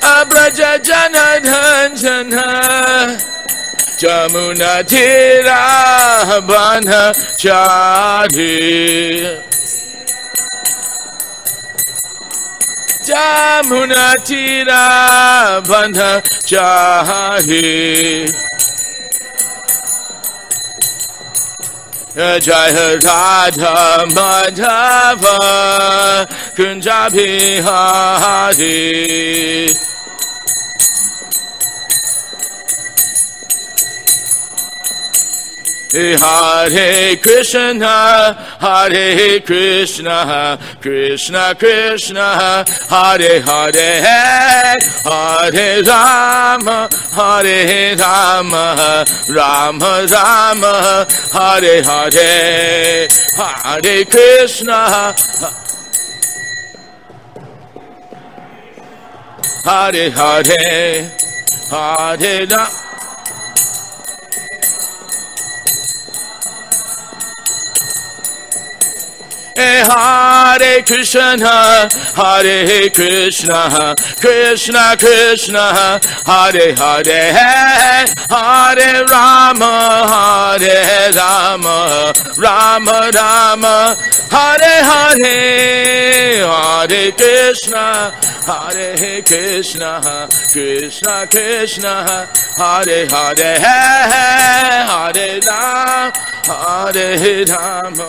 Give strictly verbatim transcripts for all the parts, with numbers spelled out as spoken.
Abraja Janadhanjana Jamuna Tira Banachari Jamuna Tira Banachari Jaya Radha Madhava Kunja Bihari Hare Krishna, Hare Krishna, Krishna Krishna, Hare Hare, Hare Rama, Hare Rama, Rama Rama, Hare Hare, Hare Krishna, Hare Hare, Hare Rama. Hare Krishna, Hare Krishna, Krishna Krishna, Hare Hare, Hare Rama, Hare Rama, Rama Rama, Hare Hare, Hare Krishna, Hare Krishna, Krishna Krishna, Hare Hare, Hare Rama, Hare Rama.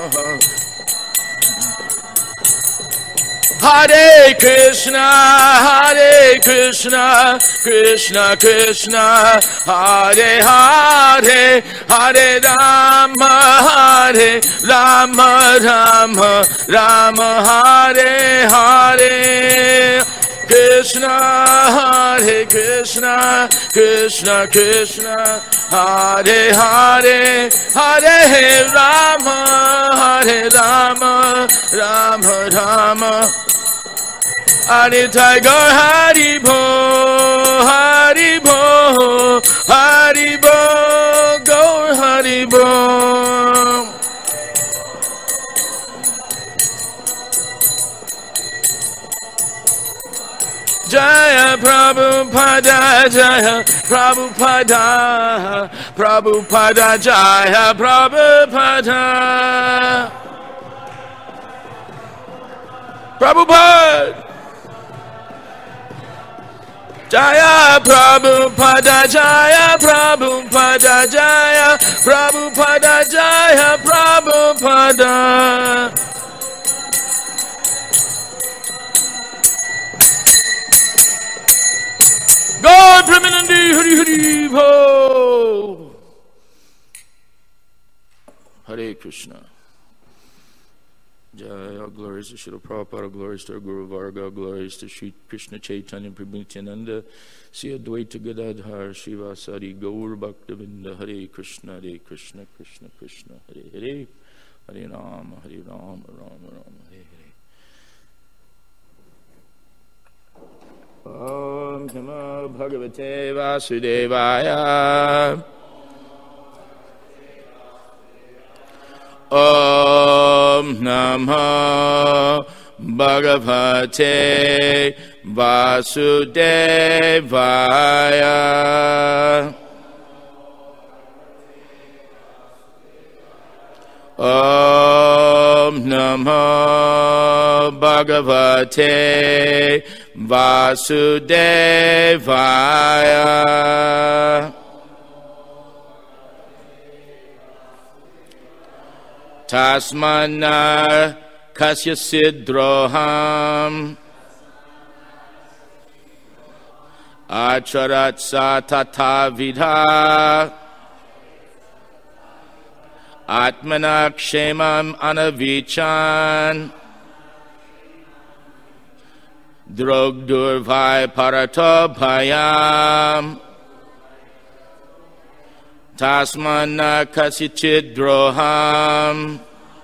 Hare Krishna, Hare Krishna, Krishna Krishna, Hare Hare, Hare Rama, Hare Rama, Rama Rama, Hare Hare. Krishna, Hare Krishna, Krishna Krishna, Hare Hare, Hare Rama, Hare Rama, Rama Rama. Hare Tiger, Hari Bo, Hari Bo, Hari Bo, Gaur Hari Bo. Jaya Prabhupada, Jaya Prabhupada, Prabhupada, Jaya Prabhupada. Prabhupada. Jaya Prabhupada, Jaya Prabhupada, Jaya Prabhupada, Jaya Prabhupada. God Premanandi Hari Hari Bo. Hare Krishna. Jaya, glories to Srila Prabhupada, glories to our Guru Varga, glories to Sri Krishna Chaitanya Prabhu Nityananda, Sri Advaita Gadadhar, Shivasari, Gaur Bhaktavinda, Hare Krishna, Hare Krishna, Krishna Krishna, Hare Hare, Hare Rama, Hare Rama, Rama Rama, Hare Hare. Om Namo Bhagavate Vasudevaya. Om Namo Bhagavate Vasudevaya. Om Namo Bhagavate Vasudevaya. Tasmana kasya sidroham acharat satata vidha atmana kshemam anavichan drogdurvai parato bhayam tasmana kasichid droham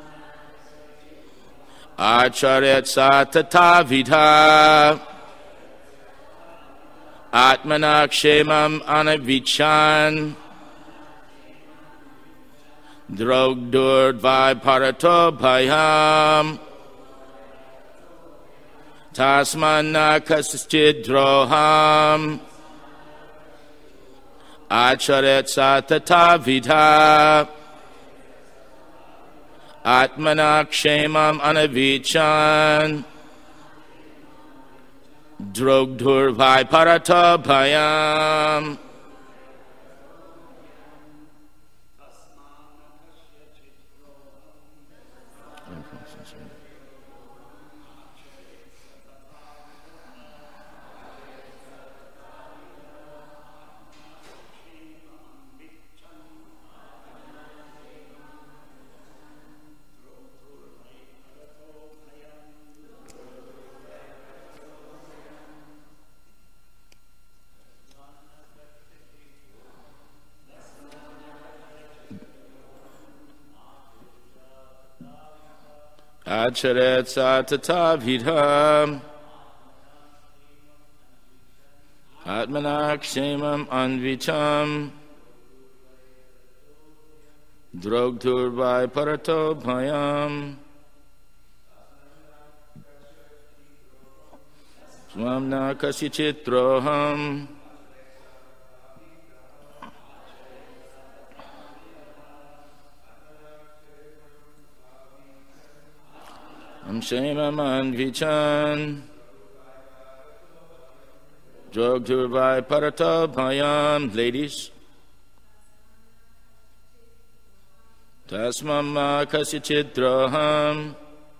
acharet satata vidha atmana kshemam anavichan drogdurvai parato bhayam Tasmanna kaschid droham acharet satata vidha atmana kshemam anavichan drogdur vaiparata bhayam. Acharet satata vidham atmanak shemam anvicham drogtur vai parato bhayam swamna kasichitroham Am Shemam Anvichan Drogtur vai Parata Bhayam. Ladies, Tasmama Kasichidraham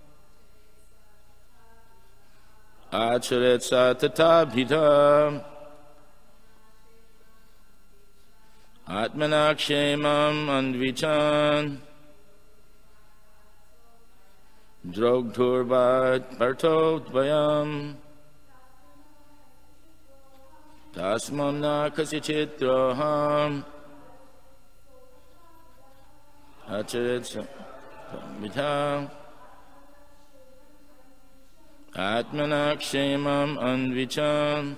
Acharet Satata Bhidam Atmanak Shemam Anvichan Drogtur vat parto dvayam tasmam na kasichitroham acharet vidham atmanak shemam anvicham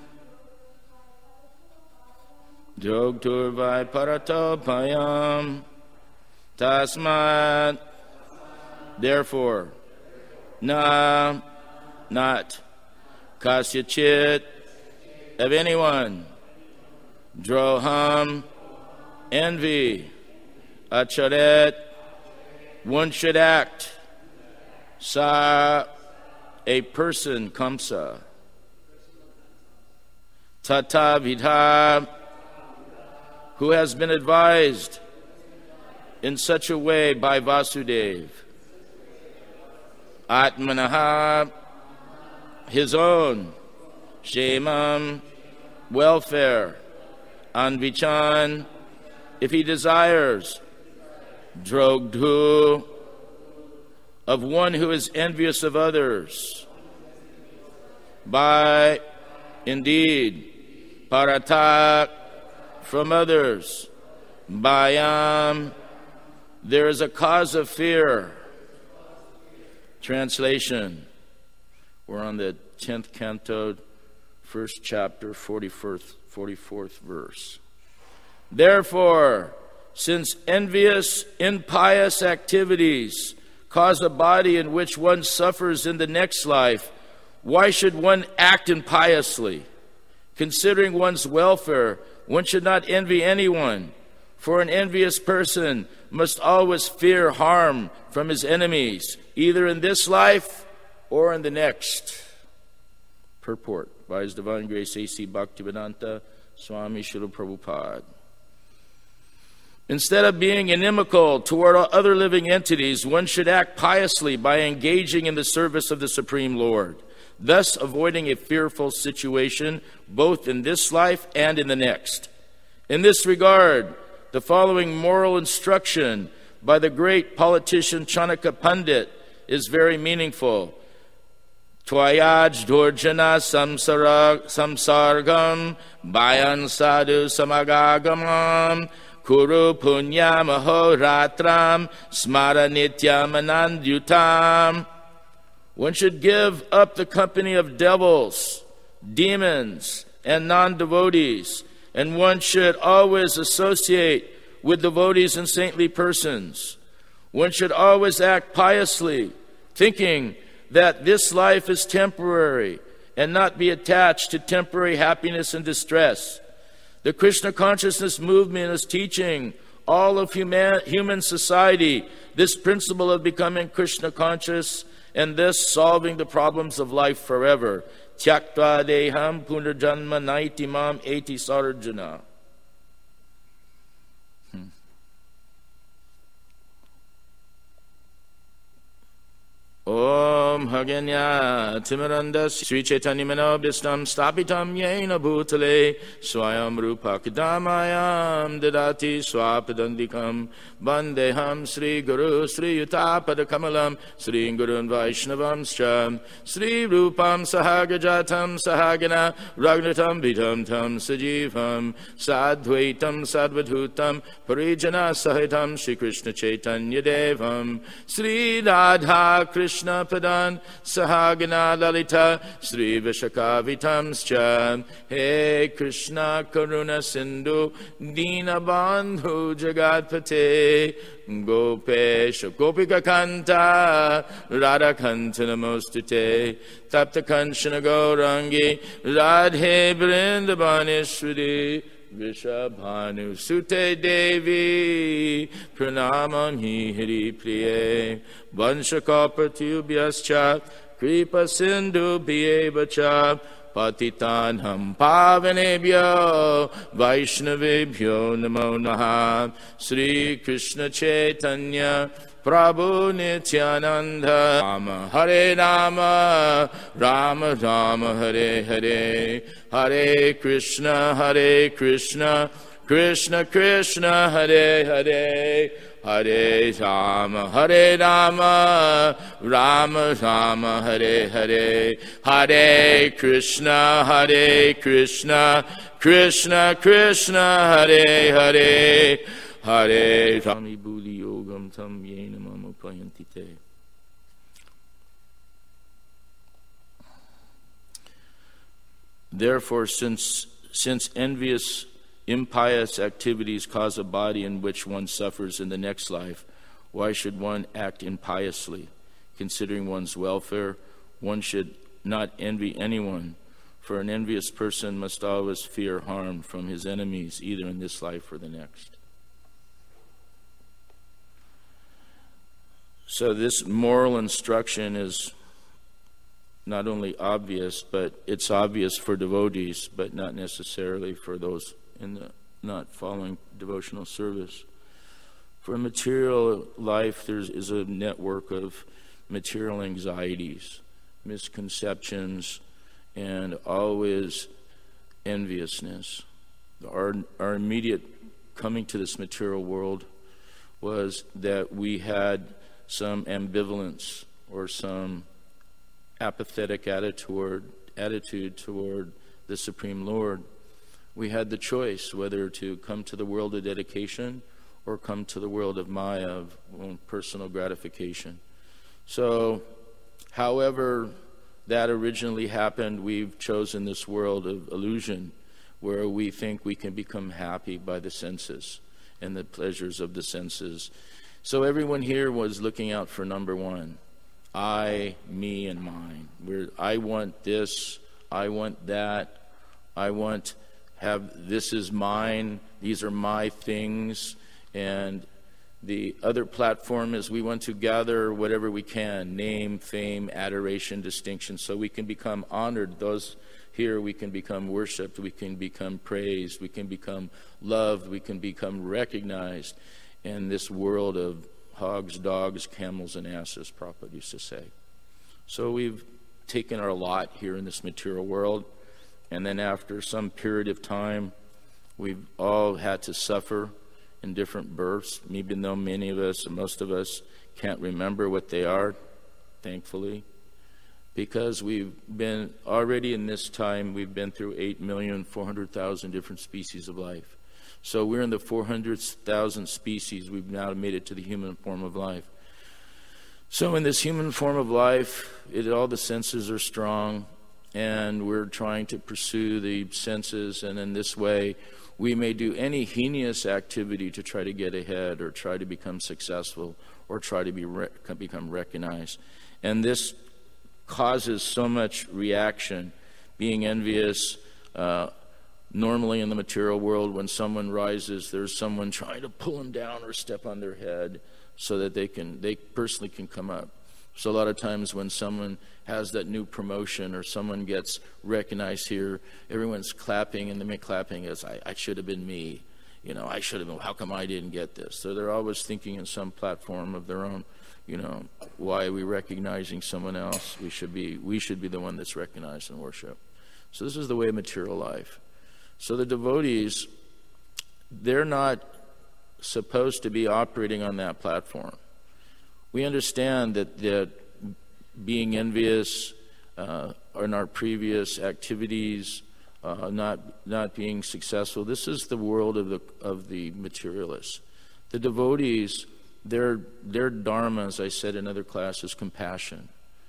drogtur vat parato bhayam tasmat. Therefore, na, not, kasyachit, of anyone, droham, envy, acharet, one should act, sa, a person, kamsa, tata vidha, who has been advised in such a way by Vasudeva, Atmanaha, his own, Shemam, welfare, Anvichan, if he desires, Drogdhu, of one who is envious of others, by, indeed, Paratak, from others, Bayam, there is a cause of fear. Translation. We're on the tenth canto, first chapter, forty-fourth, forty-fourth verse. Therefore, since envious, impious activities cause a body in which one suffers in the next life, why should one act impiously? Considering one's welfare, one should not envy anyone, for an envious person must always fear harm from his enemies, either in this life or in the next. Purport by His Divine Grace A C Bhaktivedanta Swami Srila Prabhupada. Instead of being inimical toward other living entities, one should act piously by engaging in the service of the Supreme Lord, thus avoiding a fearful situation both in this life and in the next. In this regard, the following moral instruction by the great politician Chanaka Pandit is very meaningful. Tvayaj durjana samsargam bayan sadhu samagagamam kuru punyam ahoratram smara nityam anandyutam. One should give up the company of devils, demons, and non-devotees, and one should always associate with devotees and saintly persons. One should always act piously, thinking that this life is temporary and not be attached to temporary happiness and distress. The Krishna consciousness movement is teaching all of human, human society this principle of becoming Krishna conscious and thus solving the problems of life forever. Tyaktva deham punarjanma naiti mam eti sarjana. Om Haganya Timarandas Sri Chaitanya Manobhistam Stapitam Yena Bhutale Swayam Rupa Kadamayam Dadati Swapadandikam Bandeham Sri Guru Sri Yutapada Kamalam Sri Gurun Vaishnavam Stram Sri Rupam Sahagajatam Sahagana Ragnatam Vitam Tam Sajivam Sadvaitam Sadvadhutam Parijana Sahitam Sri Krishna Chaitanya Devam Sri Radha Krishna Krishna Padan Sahagana Lalita Sri Vishakavitamscha He Krishna Karuna Sindhu Dina Bandhu Jagatpate Gopesh Gopika Kanta Radha Kanta Namostute Tapta Kanchana Gaurangi Radhe Brindabaneshwari Vishabhanu Sute Devi Pranamam Hi Hari Priye Vanshakapatubhyascha Kripa Sindhu Bhyevacha Patitanham Pavanebhyo Vaishnavebhyo Namo Naha Sri Krishna Chaitanya Prabhu Nityananda Rama Hare Rama Rama Rama Hare Hare Hare Krishna Hare Krishna Krishna Krishna Hare Hare Hare Rama Hare Rama Rama Rama Hare Hare Hare Krishna Hare Krishna Krishna Krishna Hare Hare Hare Rami Budi Yogam Tam Yena Mama Payantite. Therefore, since since envious, impious activities cause a body in which one suffers in the next life, why should one act impiously? Considering one's welfare, one should not envy anyone, for an envious person must always fear harm from his enemies, either in this life or the next. So this moral instruction is not only obvious, but it's obvious for devotees, but not necessarily for those in the not following devotional service. For material life, there is a network of material anxieties, misconceptions, and always enviousness. Our, our immediate coming to this material world was that we had some ambivalence or some apathetic attitude, attitude toward the Supreme Lord. We had the choice whether to come to the world of dedication or come to the world of Maya, of personal gratification. So, however that originally happened, we've chosen this world of illusion where we think we can become happy by the senses and the pleasures of the senses. So everyone here was looking out for number one. I, me, and mine. We're, I want this, I want that, I want have this is mine, these are my things. And the other platform is we want to gather whatever we can, name, fame, adoration, distinction, so we can become honored. Those here, we can become worshipped, we can become praised, we can become loved, we can become recognized in this world of hogs, dogs, camels, and asses, Prabhupada used to say. So we've taken our lot here in this material world, and then after some period of time, we've all had to suffer in different births, even though many of us, most of us, can't remember what they are, thankfully, because we've been, already in this time, we've been through eight million four hundred thousand different species of life. So we're in the four hundred thousand species. We've now made it to the human form of life. So in this human form of life, it, all the senses are strong, and we're trying to pursue the senses, and in this way, we may do any heinous activity to try to get ahead or try to become successful or try to be re- become recognized. And this causes so much reaction. Being envious, uh, normally in the material world, when someone rises, there's someone trying to pull them down or step on their head so that they can, they personally can come up. So a lot of times when someone has that new promotion or someone gets recognized here, everyone's clapping, and the clapping is, I, I should have been me. You know, I should have been, how come I didn't get this? So they're always thinking in some platform of their own, you know, why are we recognizing someone else? We should be, we should be the one that's recognized in worship. So this is the way of material life. So the devotees, they're not supposed to be operating on that platform. We understand that, that being envious uh, in our previous activities, uh, not not being successful, this is the world of the of the materialists. The devotees, their their dharma, as I said in other classes, compassion,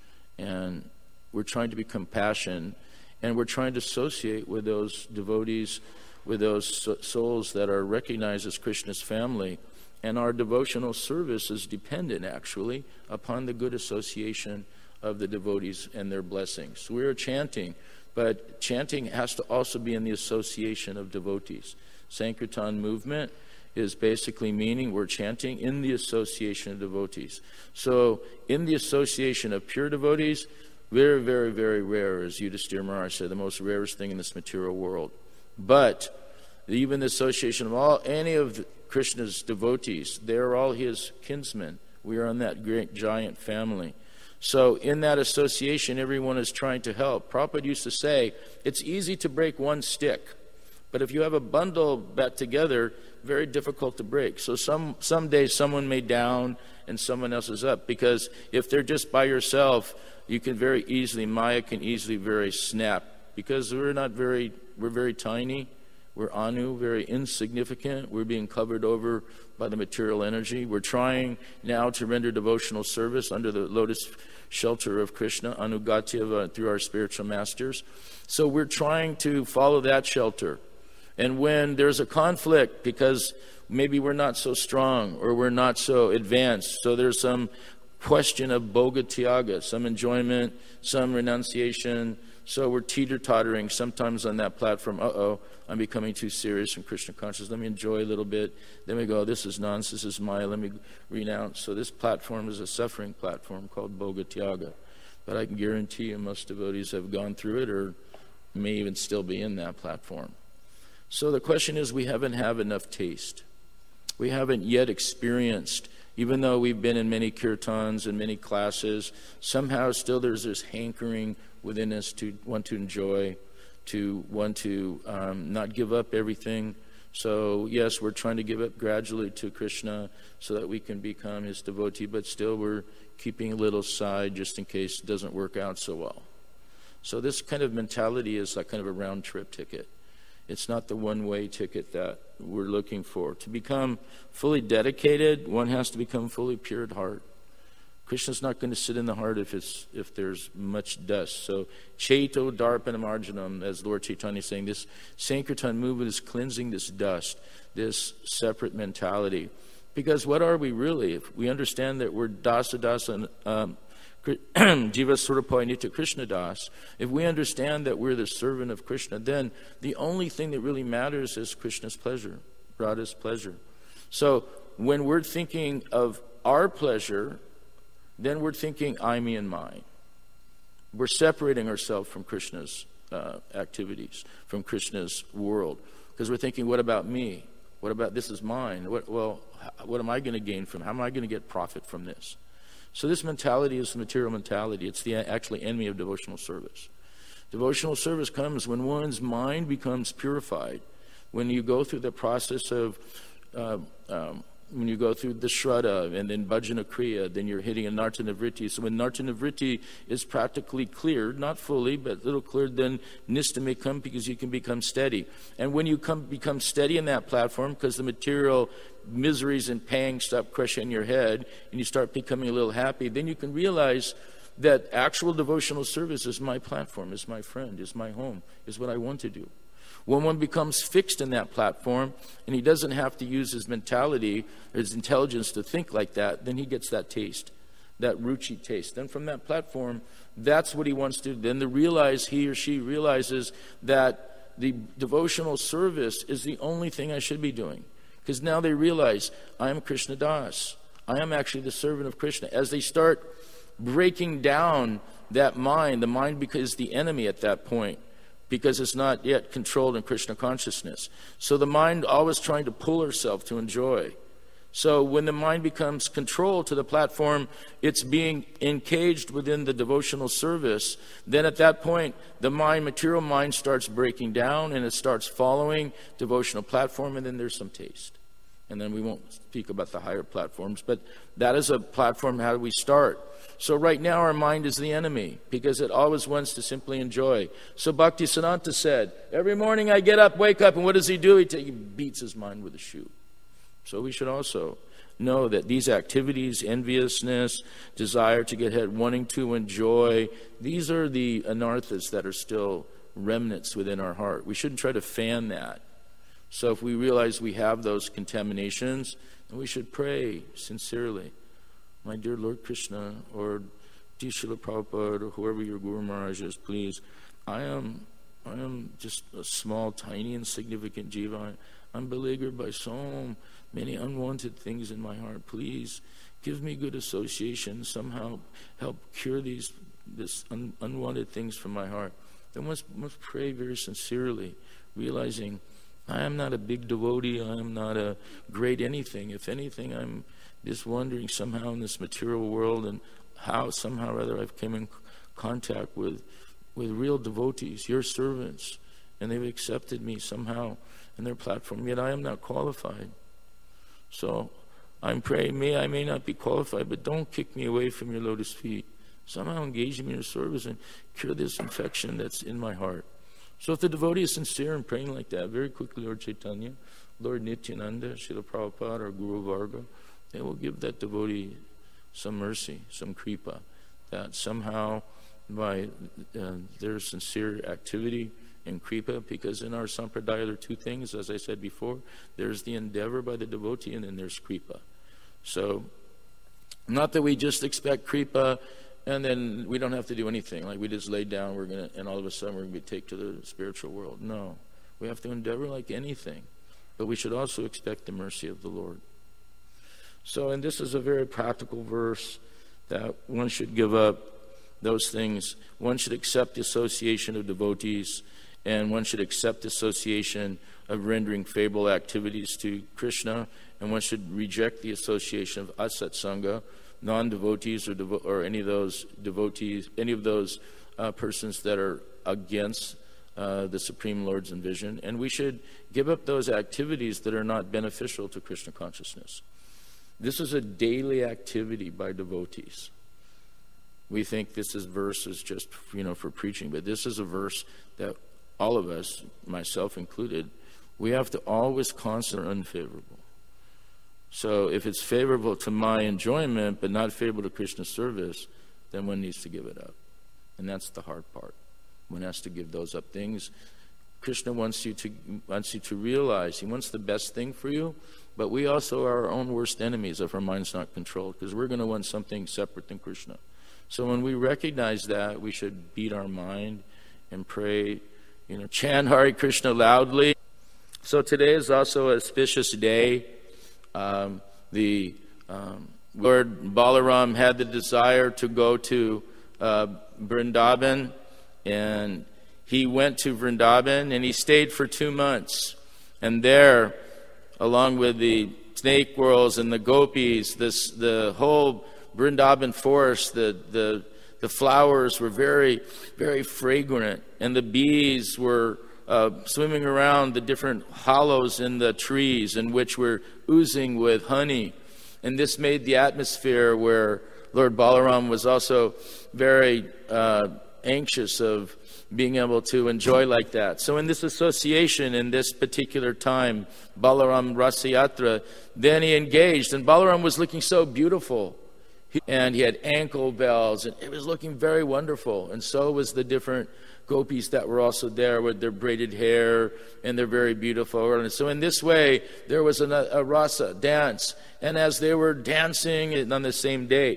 and we're trying to be compassion, and we're trying to associate with those devotees, with those souls that are recognized as Krishna's family. And our devotional service is dependent, actually, upon the good association of the devotees and their blessings. We are chanting, but chanting has to also be in the association of devotees. Sankirtan movement is basically meaning we're chanting in the association of devotees. So in the association of pure devotees, very, very, very rare, as Yudhisthira Maharaj said, the most rarest thing in this material world. But even the association of all any of the Krishna's devotees, they're all his kinsmen. We are in that great giant family. So in that association, everyone is trying to help. Prabhupada used to say, it's easy to break one stick, but if you have a bundle bat together, very difficult to break. So some some days someone may down and someone else is up, because if they're just by yourself, you can very easily, Maya can easily very snap, because we're not very, we're very tiny. We're anu, very insignificant. We're being covered over by the material energy. We're trying now to render devotional service under the lotus shelter of Krishna, Anugatya, through our spiritual masters. So we're trying to follow that shelter. And when there's a conflict, because maybe we're not so strong or we're not so advanced, so there's some question of bhoga tyaga, some enjoyment, some renunciation. So we're teeter-tottering sometimes on that platform. Uh-oh, I'm becoming too serious in Krishna consciousness. Let me enjoy a little bit. Then we go, this is nonsense, this is Maya, let me renounce. So this platform is a suffering platform called bhoga tyaga. But I can guarantee you most devotees have gone through it or may even still be in that platform. So the question is, we haven't had enough taste. We haven't yet experienced, even though we've been in many kirtans and many classes, somehow still there's this hankering within us to want to enjoy, to want to um, not give up everything. So yes, we're trying to give up gradually to Krishna so that we can become his devotee, but still we're keeping a little side just in case it doesn't work out so well. So this kind of mentality is like kind of a round trip ticket. It's not the one-way ticket that we're looking for. To become fully dedicated, one has to become fully pure at heart. Krishna's not going to sit in the heart if it's if there's much dust. So, Chaito Darpanam Arjanam, as Lord Chaitanya is saying, this Sankirtan movement is cleansing this dust, this separate mentality. Because what are we really? If we understand that we're Dasa Dasa um, Jiva Surapaya Nitya Krishna Das, if we understand that we're the servant of Krishna, then the only thing that really matters is Krishna's pleasure, Radha's pleasure. So when we're thinking of our pleasure, then we're thinking I, me, and mine. We're separating ourselves from Krishna's uh, activities, from Krishna's world, because we're thinking, what about me? What about this is mine? What, well, what am I going to gain from it? How am I going to get profit from this? So this mentality is the material mentality. It's the actually enemy of devotional service. Devotional service comes when one's mind becomes purified, when you go through the process of, uh, um, when you go through the Shraddha and then Bhajana Kriya, then you're hitting a Nartana Vritti. So when Nartana Vritti is practically cleared, not fully, but a little cleared, then Nistha may come because you can become steady. And when you come become steady in that platform, because the material miseries and pangs stop crushing your head and you start becoming a little happy, then you can realize that actual devotional service is my platform, is my friend, is my home, is what I want to do. When one becomes fixed in that platform and he doesn't have to use his mentality, his intelligence to think like that, then he gets that taste. that ruchi taste. Then from that platform, that's what he wants to do. Then to realize, he or she realizes that the devotional service is the only thing I should be doing. Because now they realize, I am Krishna Das. I am actually the servant of Krishna. As they start breaking down that mind, the mind becomes the enemy at that point, because it's not yet controlled in Krishna consciousness. So the mind always trying to pull herself to enjoy. So when the mind becomes controlled to the platform, it's being encaged within the devotional service. Then at that point, the mind, material mind, starts breaking down, and it starts following devotional platform, and then there's some taste. And then we won't speak about the higher platforms, but that is a platform. How do we start? So right now our mind is the enemy, because it always wants to simply enjoy. So Bhaktisiddhanta said, every morning I get up, wake up, and what does he do? He, t- he beats his mind with a shoe. So we should also know that these activities, enviousness, desire to get ahead, wanting to enjoy, these are the anarthas that are still remnants within our heart. We shouldn't try to fan that. So if we realize we have those contaminations, then we should pray sincerely. My dear Lord Krishna, or Srila Prabhupada, or whoever your Guru Maharaj is, please, I am I am just a small, tiny, insignificant jiva. I'm beleaguered by so many unwanted things in my heart. Please give me good association, somehow help cure these this un, unwanted things from my heart. Then must must pray very sincerely, realizing I am not a big devotee, I am not a great anything. If anything, I'm just wondering somehow in this material world, and how somehow or other I've come in contact with with real devotees, your servants, and they've accepted me somehow in their platform, yet I am not qualified. So I'm praying, may I may not be qualified, but don't kick me away from your lotus feet. Somehow engage me in your service and cure this infection that's in my heart. So if the devotee is sincere in praying like that, very quickly Lord Chaitanya, Lord Nityananda, Srila Prabhupada, or Guru Varga, they will give that devotee some mercy, some kripa, that somehow by uh, their sincere activity and kripa, because in our sampradaya there are two things, as I said before, there's the endeavor by the devotee, and then there's kripa. So, not that we just expect kripa and then we don't have to do anything, like we just lay down, we're gonna, and all of a sudden we're going to be taken to the spiritual world. No, we have to endeavor like anything, but we should also expect the mercy of the Lord. So, and this is a very practical verse that one should give up those things. One should accept the association of devotees, and one should accept the association of rendering favorable activities to Krishna, and one should reject the association of asatsanga, non-devotees, or, devo- or any of those devotees, any of those uh, persons that are against uh, the Supreme Lord's vision. And we should give up those activities that are not beneficial to Krishna consciousness. This is a daily activity by devotees. We think this is verse is just, you know, for preaching, but this is a verse that all of us, myself included, we have to always consider unfavorable. So if it's favorable to my enjoyment but not favorable to Krishna's service, then one needs to give it up. And that's the hard part. One has to give those up. Things Krishna wants you to wants you to realize. He wants the best thing for you, but we also are our own worst enemies if our mind's not controlled, because we're going to want something separate than Krishna. So when we recognize that, we should beat our mind and pray, you know, chant Hare Krishna loudly. So today is also an auspicious day. Um, the um, Lord Balaram had the desire to go to uh, Vrindavan, and he went to Vrindavan, and he stayed for two months. And there, along with the snake whirls and the gopis, this the whole Vrindavan forest, the, the the flowers were very, very fragrant, and the bees were uh, swimming around the different hollows in the trees, in which were oozing with honey. And this made the atmosphere where Lord Balaram was also very uh, anxious of being able to enjoy like that. So in this association, in this particular time, Balaram Rasayatra, then he engaged, and Balaram was looking so beautiful. And he had ankle bells, and it was looking very wonderful. And so was the different gopis that were also there with their braided hair, and they're very beautiful. And so in this way, there was a, a rasa dance. And as they were dancing on the same date,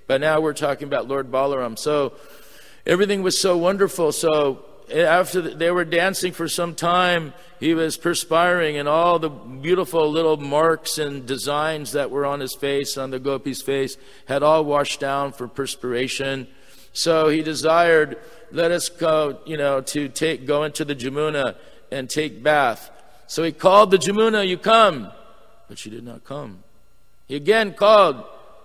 But now we're talking about Lord Balaram. So everything was so wonderful. So after they were dancing for some time, he was perspiring, and all the beautiful little marks and designs that were on his face, on the gopi's face, had all washed down for perspiration. So he desired, let us go, you know, to take go into the Jamuna and take bath. So he called the Jamuna, you come. But she did not come. He again called,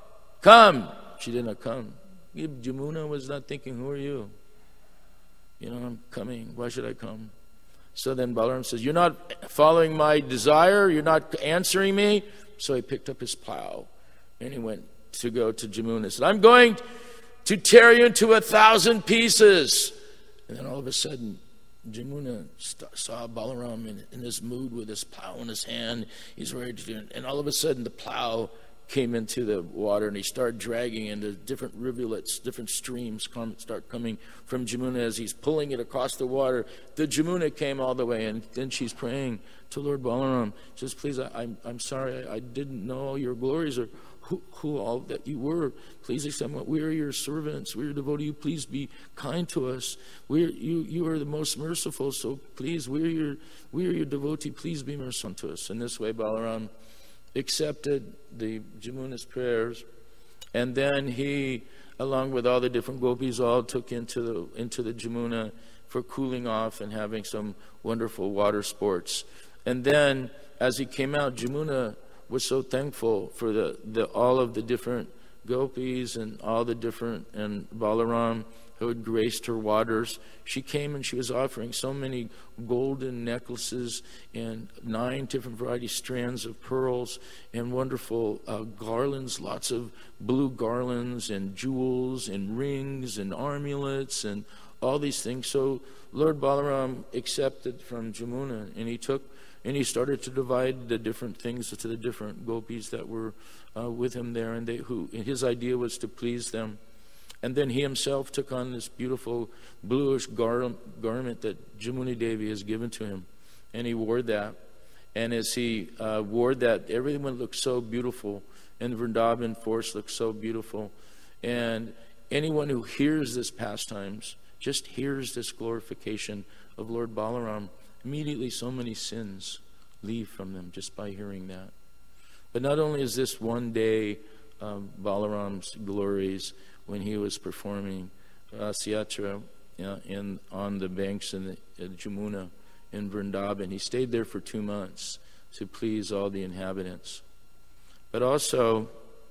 come. She did not come. Jamuna was not thinking, who are you? You know, I'm coming. Why should I come? So then Balaram says, you're not following my desire. You're not answering me. So he picked up his plow and he went to go to Jamuna. He said, I'm going to tear you into a thousand pieces. And then all of a sudden, Jamuna st- saw Balaram in, in this mood with his plow in his hand. He's ready to do it. And all of a sudden, the plow came into the water, and he started dragging into different rivulets, different streams come, start coming from Jamuna as he's pulling it across the water. The Jamuna came all the way, and then she's praying to Lord Balaram. She says, please, I, I'm, I'm sorry, I, I didn't know all your glories or who, who all that you were. Please accept what we are your servants, we are devotee. Please be kind to us. We are, you, you are the most merciful, so please, we are your, we are your devotee. Please be merciful to us. In this way, Balaram accepted the Jamuna's prayers, and then he, along with all the different gopis, all took into the into the Jamuna for cooling off and having some wonderful water sports. And then, as he came out, Jamuna was so thankful for the, the all of the different gopis and all the different and Balaram who had graced her waters. She came and she was offering so many golden necklaces and nine different variety strands of pearls and wonderful uh, garlands, lots of blue garlands and jewels and rings and amulets and all these things. So Lord Balaram accepted from Jamuna, and he took and he started to divide the different things to the different gopis that were uh, with him there, and they who and his idea was to please them. And then he himself took on this beautiful bluish gar- garment that Jamuni Devi has given to him. And he wore that. And as he uh, wore that, everyone looked so beautiful. And the Vrindavan forest looked so beautiful. And anyone who hears this pastimes, just hears this glorification of Lord Balaram, immediately so many sins leave from them just by hearing that. But not only is this one day um, Balaram's glories, when he was performing Rasayatra uh, in on the banks in the uh, Jamuna in Vrindavan. He stayed there for two months to please all the inhabitants. But also,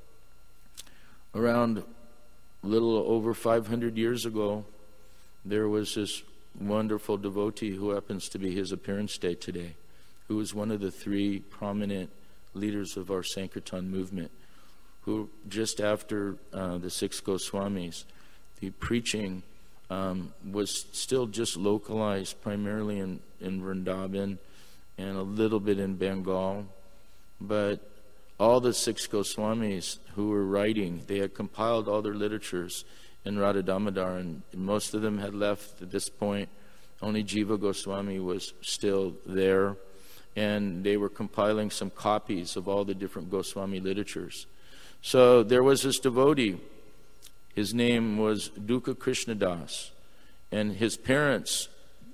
around a little over five hundred years ago, there was this wonderful devotee who happens to be his appearance day today, who was one of the three prominent leaders of our Sankirtan movement, who just after uh, the six Goswamis, the preaching um, was still just localized primarily in, in Vrindavan and a little bit in Bengal. But all the six Goswamis who were writing, they had compiled all their literatures in Radha Damodar, and most of them had left at this point. Only Jiva Goswami was still there, and they were compiling some copies of all the different Goswami literatures. So there was this devotee, his name was Dukha Krishnadas, and his parents,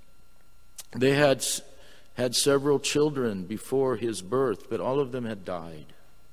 they had had several children before his birth, but all of them had died.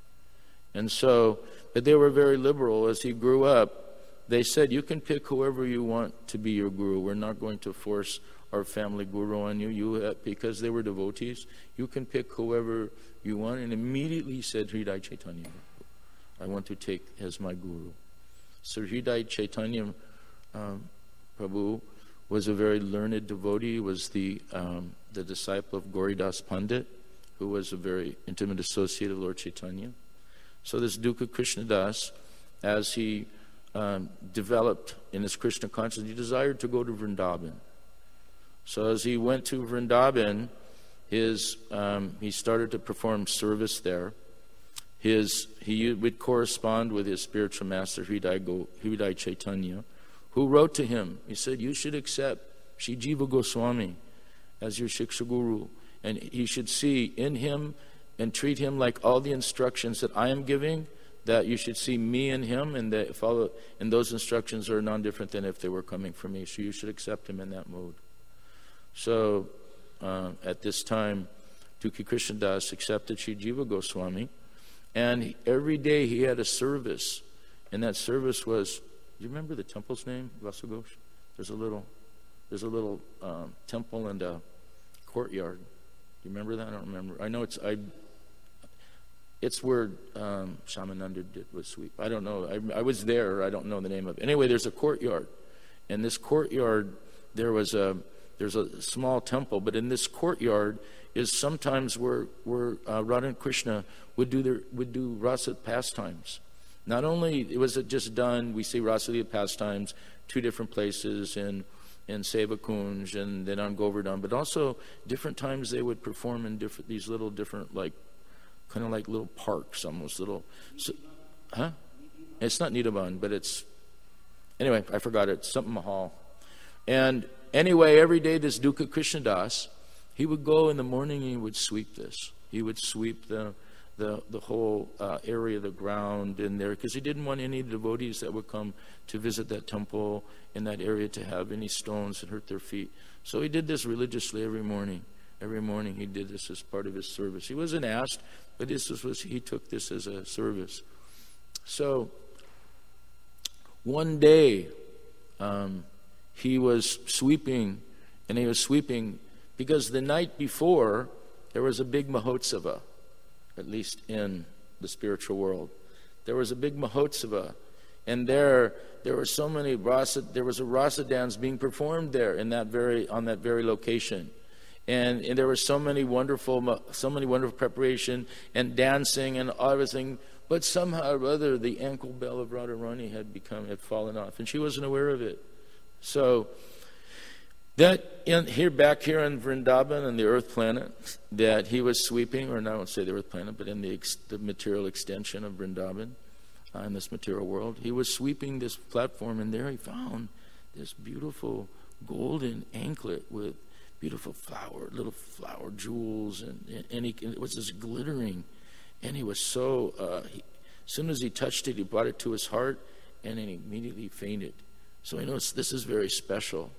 And so, but they were very liberal. As he grew up, they said, you can pick whoever you want to be your guru. We're not going to force our family guru on you. You have, because they were devotees, you can pick whoever you want. And immediately he said, Hridaya Chaitanya, I want to take as my guru. So Hridaya Chaitanya um, Prabhu was a very learned devotee, was the um, the disciple of Gauridas Pandit, who was a very intimate associate of Lord Chaitanya. So this Dukha Krishnadas, as he um, developed in his Krishna consciousness, he desired to go to Vrindavan. So as he went to Vrindavan, his um, he started to perform service there. His, he would correspond with his spiritual master, Hridaya, Go, Hridaya Chaitanya, who wrote to him. He said, you should accept Shri Jiva Goswami as your Shiksha Guru, and he should see in him and treat him like all the instructions that I am giving, that you should see me and him, and that follow, and those instructions are non-different than if they were coming from me. So you should accept him in that mode. So uh, at this time, Dukhi Krishnadas accepted Sri Jiva Goswami, and he, every day he had a service, and that service was, do you remember the temple's name, Vasagosh? There's a little, there's a little um, temple and a courtyard. Do you remember that? I don't remember. I know it's I. It's where um, Shamananda did was sweep. I don't know. I, I was there. I don't know the name of it. Anyway, there's a courtyard, and this courtyard there was a there's a small temple, but in this courtyard is sometimes where where uh, Radha and Krishna would do their would do rasa pastimes. Not only was it just done, we see Rasa pastimes two different places in in Seva Kunj and then on Govardhan, but also different times they would perform in different these little different like. Kind of like little parks, almost little, so, huh? It's not Nidaban, but it's, anyway, I forgot it, something Mahal. And anyway, every day this Dukhi Krishnadas, he would go in the morning and he would sweep this. He would sweep the the, the whole uh, area, the ground in there, because he didn't want any devotees that would come to visit that temple in that area to have any stones that hurt their feet. So he did this religiously every morning. Every morning he did this as part of his service. He wasn't asked, but this was he took this as a service. So one day um, he was sweeping, and he was sweeping because the night before there was a big Mahotsava, at least in the spiritual world. There was a big Mahotsava, and there there were so many rasa. There was a rasa dance being performed there in that very on that very location. And, and there were so many wonderful, so many wonderful preparation and dancing and everything. But somehow or other, the ankle bell of Radharani had become had fallen off, and she wasn't aware of it. So that in, here, back here in Vrindavan, on the Earth planet, that he was sweeping, or not I won't say the Earth planet, but in the, ex, the material extension of Vrindavan, uh, in this material world, he was sweeping this platform, and there he found this beautiful golden anklet with beautiful flower, little flower jewels, and, and, and, he, and it was just glittering. And he was so, uh, he, as soon as he touched it, he brought it to his heart, and then he immediately fainted. So he knows this is very special.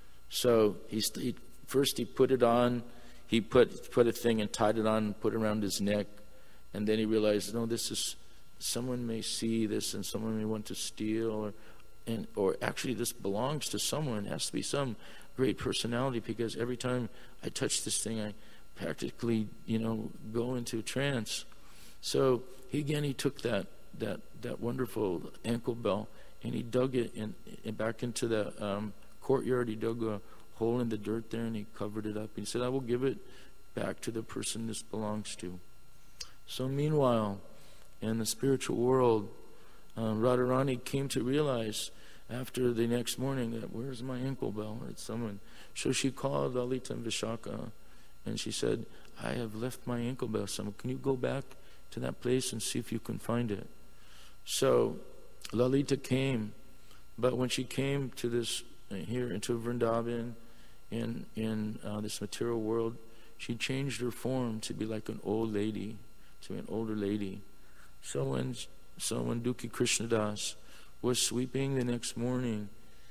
So he, he first he put it on, he put put a thing and tied it on and put it around his neck, and then he realized, no, this is, someone may see this and someone may want to steal, or, and or actually this belongs to someone. It has to be some great personality, because every time I touch this thing, I practically, you know, go into a trance. So he again, he took that that that wonderful ankle bell and he dug it in, in back into the um, courtyard. He dug a hole in the dirt there and he covered it up. He said, "I will give it back to the person this belongs to." So meanwhile, in the spiritual world, uh, Radharani came to realize after the next morning that, where's my ankle bell? It's someone. So she called Lalita and Vishaka, and she said, I have left my ankle bell somewhere. Can you go back to that place and see if you can find it? So Lalita came, but when she came to this, uh, here into Vrindavan, in, in uh, this material world, she changed her form to be like an old lady, to an older lady. So when, so when Dukhi Krishnadas was sweeping the next morning,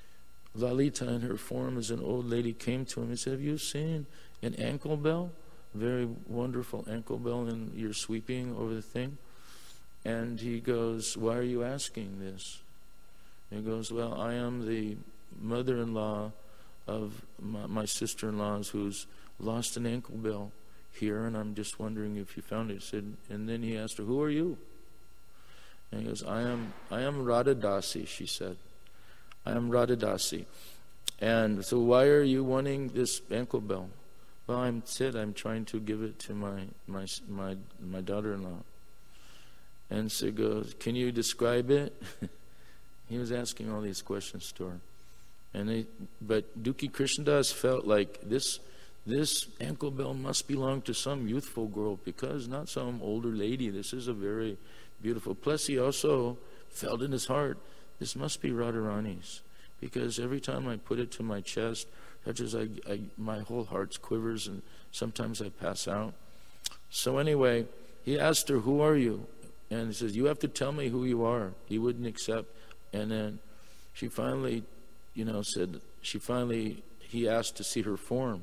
Lalita in her form as an old lady came to him and said, have you seen an ankle bell? Very wonderful ankle bell, and you're sweeping over the thing? And he goes, why are you asking this? And he goes, well, I am the mother-in-law of my, my sister-in-law's who's lost an ankle bell here, and I'm just wondering if you found it. He said, and then he asked her, who are you? And he goes, I am I am Radha Dasi, she said. I am Radha Dasi. And so why are you wanting this ankle bell? Well, I'm said I'm trying to give it to my my my, my daughter-in-law. And so he goes, can you describe it? He was asking all these questions to her. And they, but Dukhi Krishnadas felt like this this ankle bell must belong to some youthful girl, because not some older lady. This is a very beautiful. Plus, he also felt in his heart, this must be Radharani's, because every time I put it to my chest, touches, I, I, my whole heart quivers, and sometimes I pass out. So anyway, he asked her, who are you? and he says, you have to tell me who you are. He wouldn't accept. And then she finally, you know, said, she finally, he asked to see her form.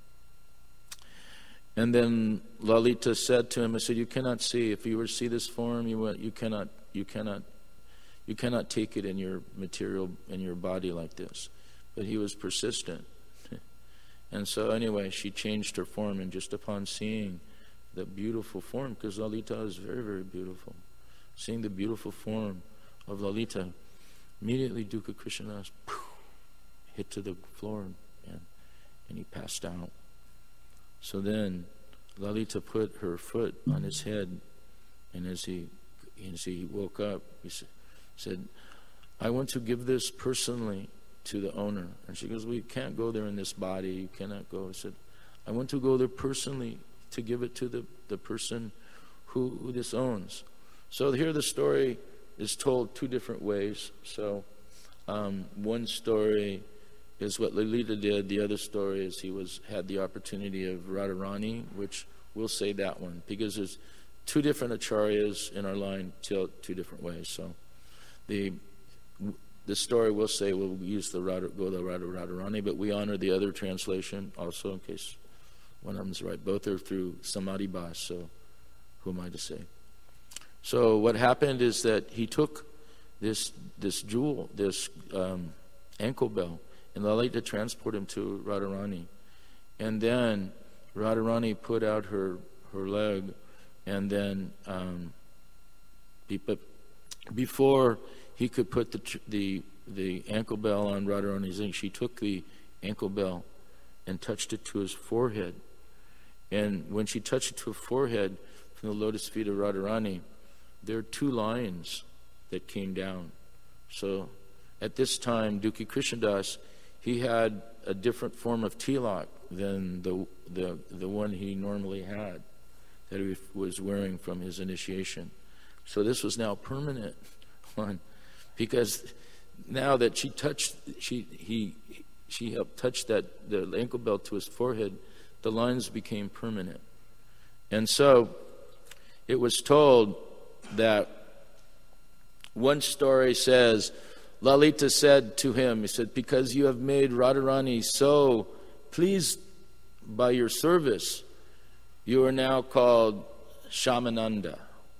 And then Lalita said to him, I said, you cannot see. If you were to see this form, you you cannot, you cannot, you cannot take it in your material, in your body like this. But he was persistent. And so anyway, she changed her form, and just upon seeing the beautiful form, because Lalita is very, very beautiful, seeing the beautiful form of Lalita, immediately Dukkha Krishnadas hit to the floor, and, and he passed out. So then Lalita put her foot on his head, and as he as he woke up, he said, I want to give this personally to the owner. And she goes, we can't go there in this body. You cannot go. I said, I want to go there personally to give it to the, the person who, who this owns. So here the story is told two different ways. So um, one story is what Lalita did. The other story is he was had the opportunity of Radharani, which we'll say that one, because there's two different acharyas in our line tell two different ways. So the the story we'll say we'll use the Radha, go the Radha Radharani, but we honor the other translation also in case one of them's right. Both are through Samadhi Bhas, so who am I to say? So what happened is that he took this this jewel, this um, ankle bell, and Lalita transport him to Radharani. And then Radharani put out her, her leg, and then um, before he could put the the the ankle bell on Radharani's leg, she took the ankle bell and touched it to his forehead. And when she touched it to her forehead from the lotus feet of Radharani, there are two lines that came down. So at this time, Dukkha Krishnadas, he had a different form of tilak than the the the one he normally had, that he was wearing from his initiation. So this was now permanent one, because now that she touched, she he she helped touch that the ankle belt to his forehead, the lines became permanent. And so it was told that one story says, Lalita said to him, he said, because you have made Radharani so pleased by your service, you are now called Shyamananda.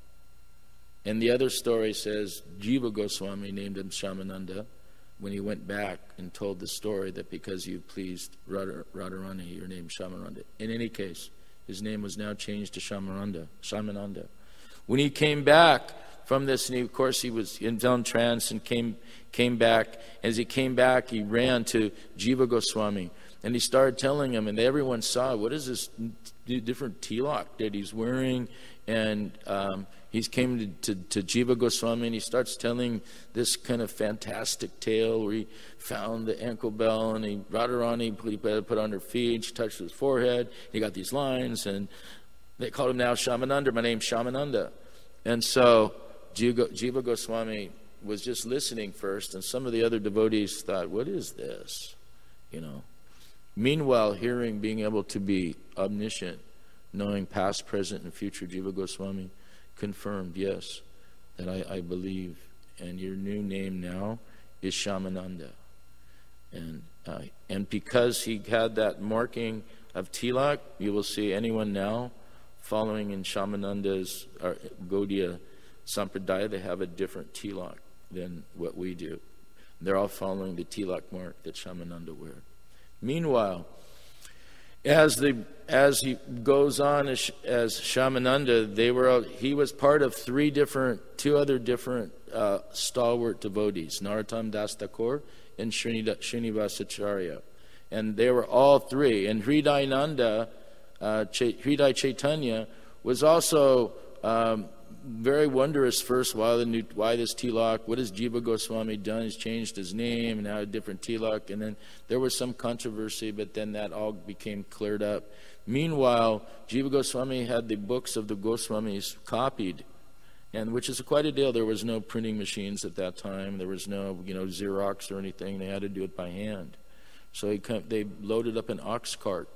And the other story says, Jiva Goswami named him Shyamananda when he went back and told the story that because you pleased Radha, Radharani, your name is Shyamananda. In any case, his name was now changed to Shyamananda. Shyamananda. When he came back from this, and he, of course he was in film trance and came came back. As he came back, he ran to Jiva Goswami, and he started telling him, and everyone saw, what is this different tilak that he's wearing? And um, he came to, to, to Jiva Goswami, and he starts telling this kind of fantastic tale where he found the ankle bell, and he, Radharani put, he put on her feet, she touched his forehead, he got these lines, and they called him now Shyamananda. My name's Shyamananda. And so Jiva, Jiva Goswami was just listening first, and some of the other devotees thought, what is this? You know. Meanwhile, hearing, being able to be omniscient, knowing past, present, and future, Jiva Goswami confirmed, yes, that I, I believe, and your new name now is Shyamananda. And uh, and because he had that marking of tilak, you will see anyone now following in Shyamananda's uh, Gaudiya Sampradaya, they have a different tilak than what we do. They're all following the tilak mark that Shyamananda wear. Meanwhile, as the as he goes on as, as Shyamananda, they were he was part of three different, two other different uh, stalwart devotees, Narottam Das Thakur and Srinivasacharya, and they were all three. And Hridayananda, uh, Ch- Hriday Chaitanya, was also um, very wondrous first. Why the new, why this tilak? What has Jiva Goswami done? He's changed his name and now a different tilak. And then there was some controversy, but then that all became cleared up. Meanwhile, Jiva Goswami had the books of the Goswamis copied, and which is quite a deal. There was no printing machines at that time. There was no, you know, Xerox or anything. They had to do it by hand. So he come, they loaded up an ox cart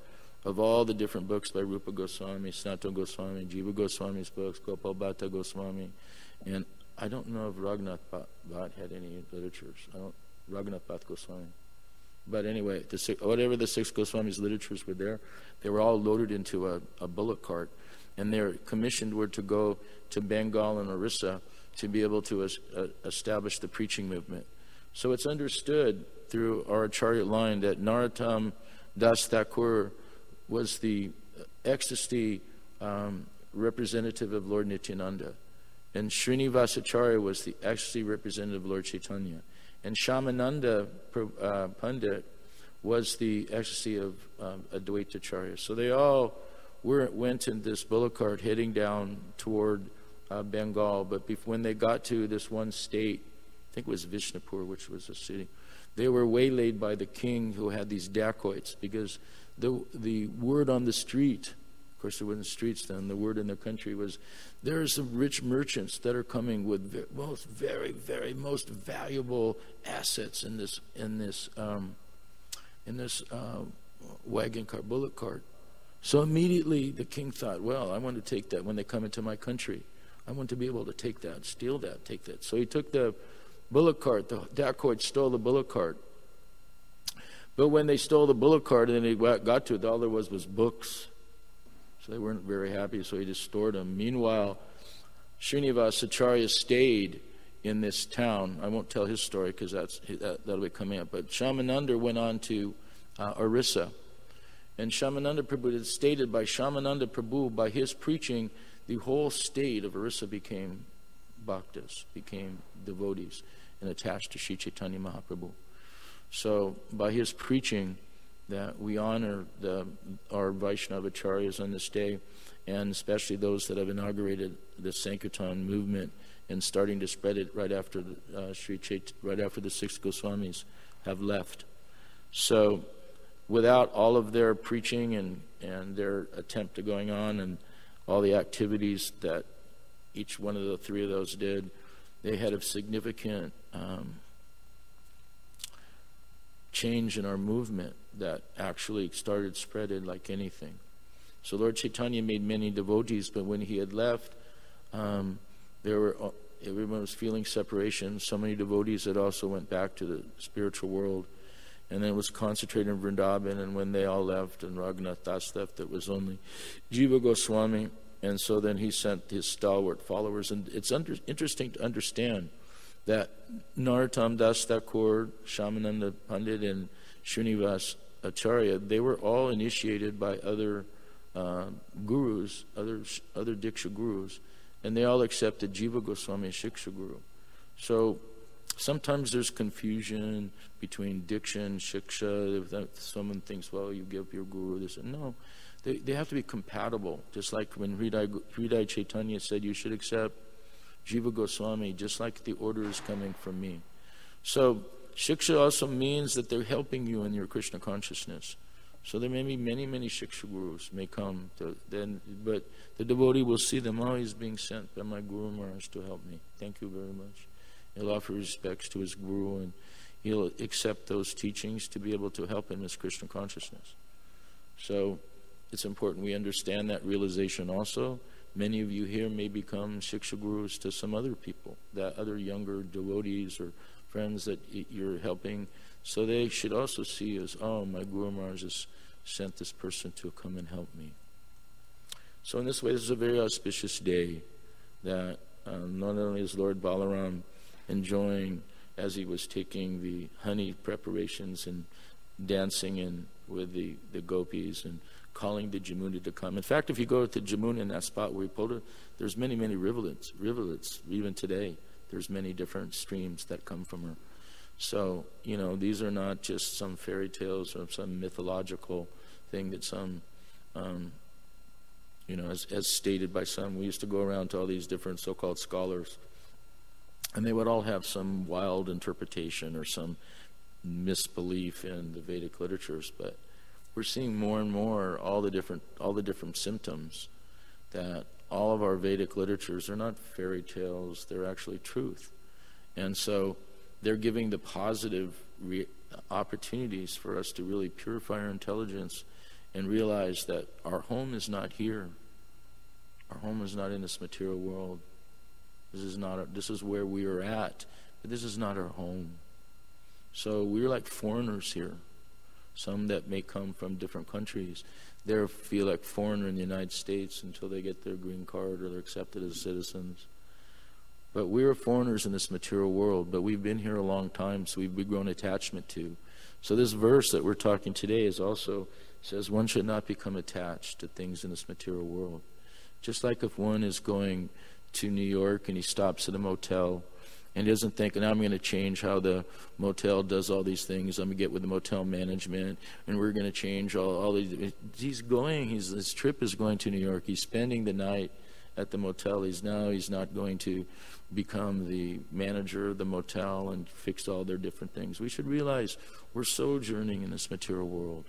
of all the different books by Rupa Goswami, Sanatana Goswami, Jiva Goswami's books, Gopal Bhatta Goswami, and I don't know if Raghunath Bhatt had any literatures. I don't, Raghunath Bhatt Goswami. But anyway, the six, whatever the six Goswamis' literatures were there, they were all loaded into a, a bullock cart, and their commissioned were to go to Bengal and Orissa to be able to as, uh, establish the preaching movement. So it's understood through our Acharya line that Narottam Das Thakur was the ecstasy um, representative of Lord Nityananda, and Srinivasacharya was the ecstasy representative of Lord Chaitanya, and Shamananda uh, Pandit was the ecstasy of um, Advaitacharya. So they all were, went in this bullock cart heading down toward uh, Bengal, but bef- when they got to this one state, I think it was Vishnupur, which was a city, they were waylaid by the king who had these dacoits, because the the word on the street, of course there wasn't streets then, the word in the country was, there are some rich merchants that are coming with very, most very, very most valuable assets in this in this um, in this uh, wagon cart, bullock cart. So immediately the king thought, well, I want to take that when they come into my country. I want to be able to take that, steal that, take that. So he took the bullock cart, the dacoits stole the bullock cart. But when they stole the bullock cart and they got to it, all there was was books. So they weren't very happy, so he just stored them. Meanwhile, Srinivasacharya stayed in this town. I won't tell his story because that's that, that'll be coming up. But Shamananda went on to uh, Orissa. And Shamananda Prabhu, it's stated by Shamananda Prabhu, by his preaching, the whole state of Orissa became bhaktas, became devotees, and attached to Sri Chaitanya Mahaprabhu. So by his preaching, that we honor the, our Vaishnava Acharyas on this day, and especially those that have inaugurated the Sankirtan movement and starting to spread it right after the, uh, Sri Chait- right after the six Goswamis have left. So without all of their preaching and, and their attempt to going on and all the activities that each one of the three of those did, they had a significant um, change in our movement that actually started spreading like anything. So Lord Chaitanya made many devotees, but when he had left, um, there were uh, everyone was feeling separation. So many devotees that also went back to the spiritual world, and then it was concentrated in Vrindavan. And when they all left, and Raghunath Das left, it was only Jiva Goswami. And so then he sent his stalwart followers. And it's under, interesting to understand that Narottam Das Thakur, Shamananda Pandit, and Srinivas Acharya, they were all initiated by other uh, gurus, other other Diksha gurus, and they all accepted Jiva Goswami as Shiksha Guru. So sometimes there's confusion between Diksha and Shiksha. If someone thinks, well, you give your guru this. No, they, they have to be compatible. Just like when Hridaya, Hridaya Chaitanya said, you should accept Jiva Goswami, just like the order is coming from me. So Shiksha also means that they're helping you in your Krishna consciousness. So there may be many, many Shiksha gurus may come, to, then, but the devotee will see them, oh, he's being sent by my Guru Maharaj to help me. Thank you very much. He'll offer respects to his guru, and he'll accept those teachings to be able to help him in his Krishna consciousness. So it's important we understand that realization also. Many of you here may become Shiksha gurus to some other people, that other younger devotees or friends that you're helping. So they should also see as, oh, my Guru Maharaj has sent this person to come and help me. So in this way, this is a very auspicious day that uh, not only is Lord Balaram enjoying as he was taking the honey preparations and dancing in with the, the gopis and calling the Jamuna to come. In fact, if you go to Jamuna in that spot where he pulled it, there's many, many rivulets, rivulets, even today. There's many different streams that come from her. So, you know, these are not just some fairy tales or some mythological thing that some, um, you know, as, as stated by some. We used to go around to all these different so-called scholars, and they would all have some wild interpretation or some misbelief in the Vedic literatures. But we're seeing more and more all the different all the different symptoms that all of our Vedic literatures are not fairy tales; they're actually truth, and so they're giving the positive re- opportunities for us to really purify our intelligence and realize that our home is not here. Our home is not in this material world. This is not. Our, this is where we are at, but this is not our home. So we're like foreigners here. Some that may come from different countries, they feel like foreigner in the United States until they get their green card or they're accepted as citizens. But we're foreigners in this material world, but we've been here a long time, so we've grown attachment to. So this verse that we're talking today is also says one should not become attached to things in this material world. Just like if one is going to New York and he stops at a motel and he doesn't think, now I'm going to change how the motel does all these things. I'm going to get with the motel management, and we're going to change all, all these. He's going, he's, his trip is going to New York. He's spending the night at the motel. He's now, he's not going to become the manager of the motel and fix all their different things. We should realize we're sojourning in this material world.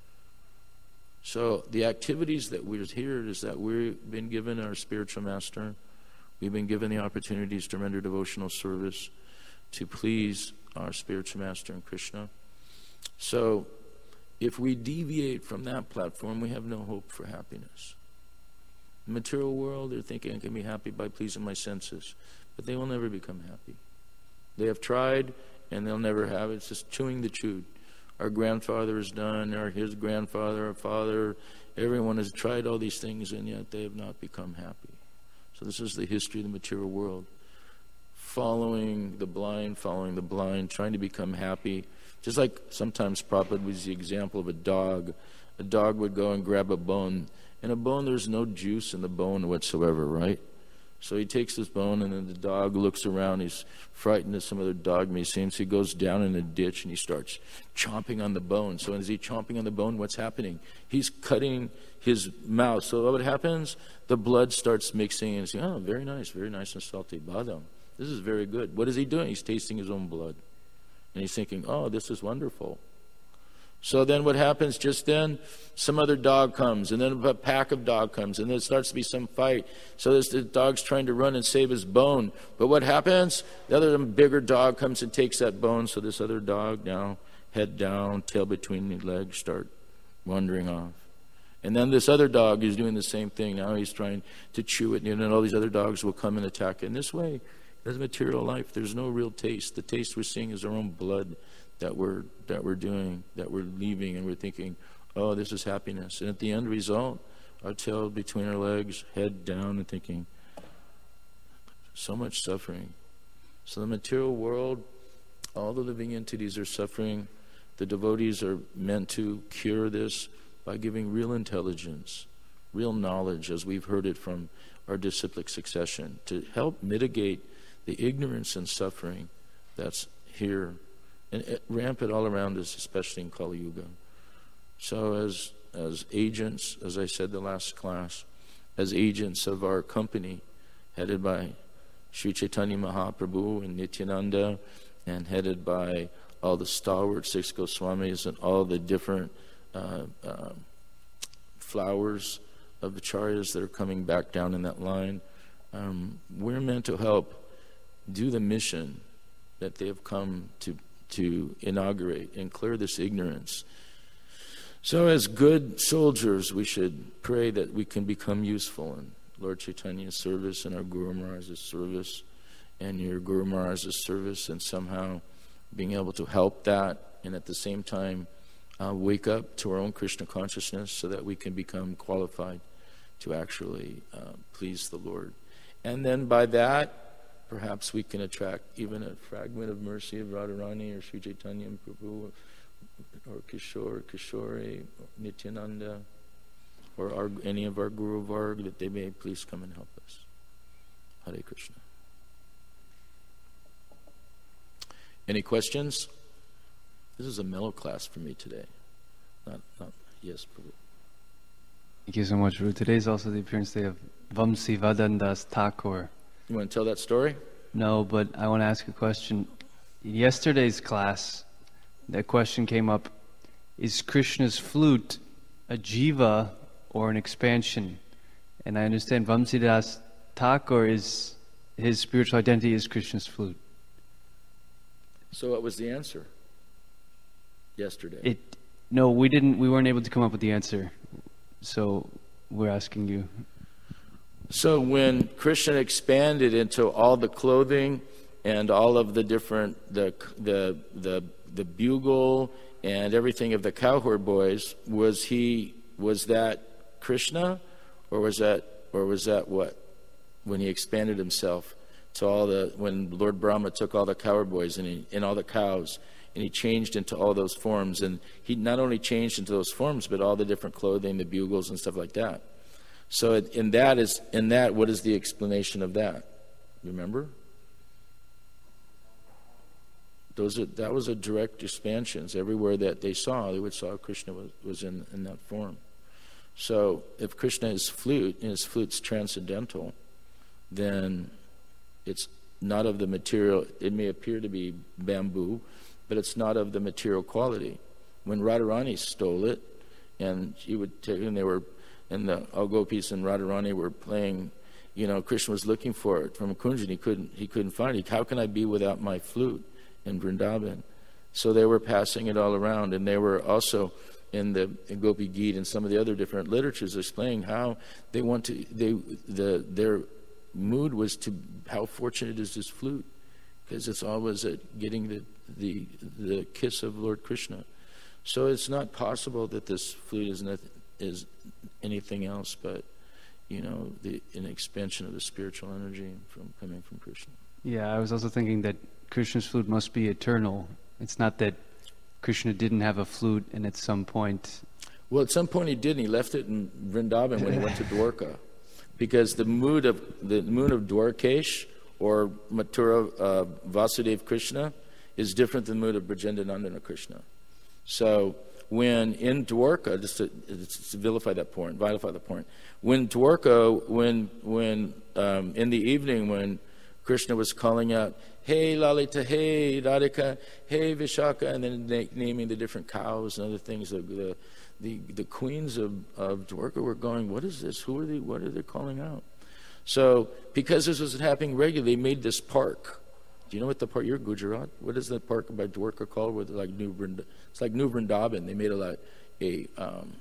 So the activities that we're here is that we've been given our spiritual master. We've been given the opportunities to render devotional service to please our spiritual master and Krishna. So if we deviate from that platform, we have no hope for happiness. The material world, they're thinking I can be happy by pleasing my senses, but they will never become happy. They have tried and they'll never have it. It's just chewing the chewed. Our grandfather has done, or his grandfather, our father, everyone has tried all these things and yet they have not become happy. So this is the history of the material world. Following the blind, following the blind, trying to become happy. Just like sometimes Prabhupada was the example of a dog. A dog would go and grab a bone. In a bone, there's no juice in the bone whatsoever, right? So he takes this bone, and then the dog looks around. He's frightened that some other dog may see him. So he goes down in a ditch, and he starts chomping on the bone. So as he's chomping on the bone, what's happening? He's cutting his mouth. So what happens? The blood starts mixing, and he's saying, oh, very nice, very nice and salty. Badam. This is very good. What is he doing? He's tasting his own blood. And he's thinking, oh, this is wonderful. So then what happens just then? Some other dog comes, and then a pack of dog comes, and then it starts to be some fight. So this, the dog's trying to run and save his bone. But what happens? The other bigger dog comes and takes that bone. So this other dog now, head down, tail between the legs, start wandering off. And then this other dog is doing the same thing. Now he's trying to chew it, and then all these other dogs will come and attack it. In this way, as material life, there's no real taste. The taste we're seeing is our own blood that we're that we're doing, that we're leaving, and we're thinking, oh, this is happiness. And at the end result, our tail between our legs, head down, and thinking, so much suffering. So the material world, all the living entities are suffering. The devotees are meant to cure this by giving real intelligence, real knowledge, as we've heard it from our disciplic succession, to help mitigate the ignorance and suffering that's here. And rampant all around us, especially in Kali Yuga. So as as agents, as I said the last class, as agents of our company, headed by Sri Chaitanya Mahaprabhu and Nityananda, and headed by all the stalwart six Goswamis and all the different uh, uh, flowers of acharyas that are coming back down in that line, um, we're meant to help do the mission that they have come to to inaugurate and clear this ignorance. So as good soldiers, we should pray that we can become useful in Lord Chaitanya's service and our Guru Maharaj's service and your Guru Maharaj's service, and somehow being able to help that, and at the same time uh, wake up to our own Krishna consciousness so that we can become qualified to actually uh, please the Lord. And then by that, perhaps we can attract even a fragment of mercy of Radharani or Sri Chaitanya Prabhu or Kishore, Kishore, or Nityananda, or our, any of our Guru Varg, that they may please come and help us. Hare Krishna. Any questions? This is a mellow class for me today. Not, not yes, Prabhu. Thank you so much, Prabhu. Today is also the appearance day of Vamsi Vadandas Thakur. You want to tell that story? No, but I want to ask a question. In yesterday's class, that question came up, is Krishna's flute a jiva or an expansion? And I understand Vamsidas Thakur is, his spiritual identity is Krishna's flute. So what was the answer yesterday? It No, we didn't. We weren't able to come up with the answer, so we're asking you. So when Krishna expanded into all the clothing and all of the different the the the the bugle and everything of the cowherd boys, was he was that Krishna, or was that or was that what? When he expanded himself to all the when Lord Brahma took all the cowherd boys and he, and all the cows, and he changed into all those forms, and he not only changed into those forms, but all the different clothing, the bugles and stuff like that. So in that is in that, what is the explanation of that? Remember? Those are, that was a direct expansions. Everywhere that they saw, they would saw Krishna was, was in, in that form. So if Krishna is flute, and his flute's transcendental, then it's not of the material. It may appear to be bamboo, but it's not of the material quality. When Radharani stole it, and he would take, and they were, and the all gopis and Radharani were playing, you know, Krishna was looking for it from Kunja, and he couldn't, he couldn't find it. How can I be without my flute in Vrindavan? So they were passing it all around, and they were also in the in Gopi Geet and some of the other different literatures explaining how they want to, they the their mood was to how fortunate is this flute, because it's always at getting the the the kiss of Lord Krishna. So it's not possible that this flute is not, is anything else but, you know, the an expansion of the spiritual energy from coming from Krishna. Yeah, I was also thinking that Krishna's flute must be eternal. It's not that Krishna didn't have a flute and at some point... Well, at some point he did, and he left it in Vrindavan when he went to Dwarka. Because the mood of the mood of Dwarkesh or Mathura uh, Vasudeva Krishna is different than the mood of Brajendanandana Krishna. So when in Dwarka, just to, to vilify that point, vilify the point, when Dwarka, when when um, in the evening when Krishna was calling out, "Hey Lalita, hey Radhika, hey Vishaka," and then na- naming the different cows and other things, the the the, the queens of, of Dwarka were going, "What is this? Who are they? What are they calling out?" So because this was happening regularly, they made this park. Do you know what the park? You're Gujarat. What is that park by Dwarka called? With like New Vrind- It's like New Vrindavan. They made a like a um,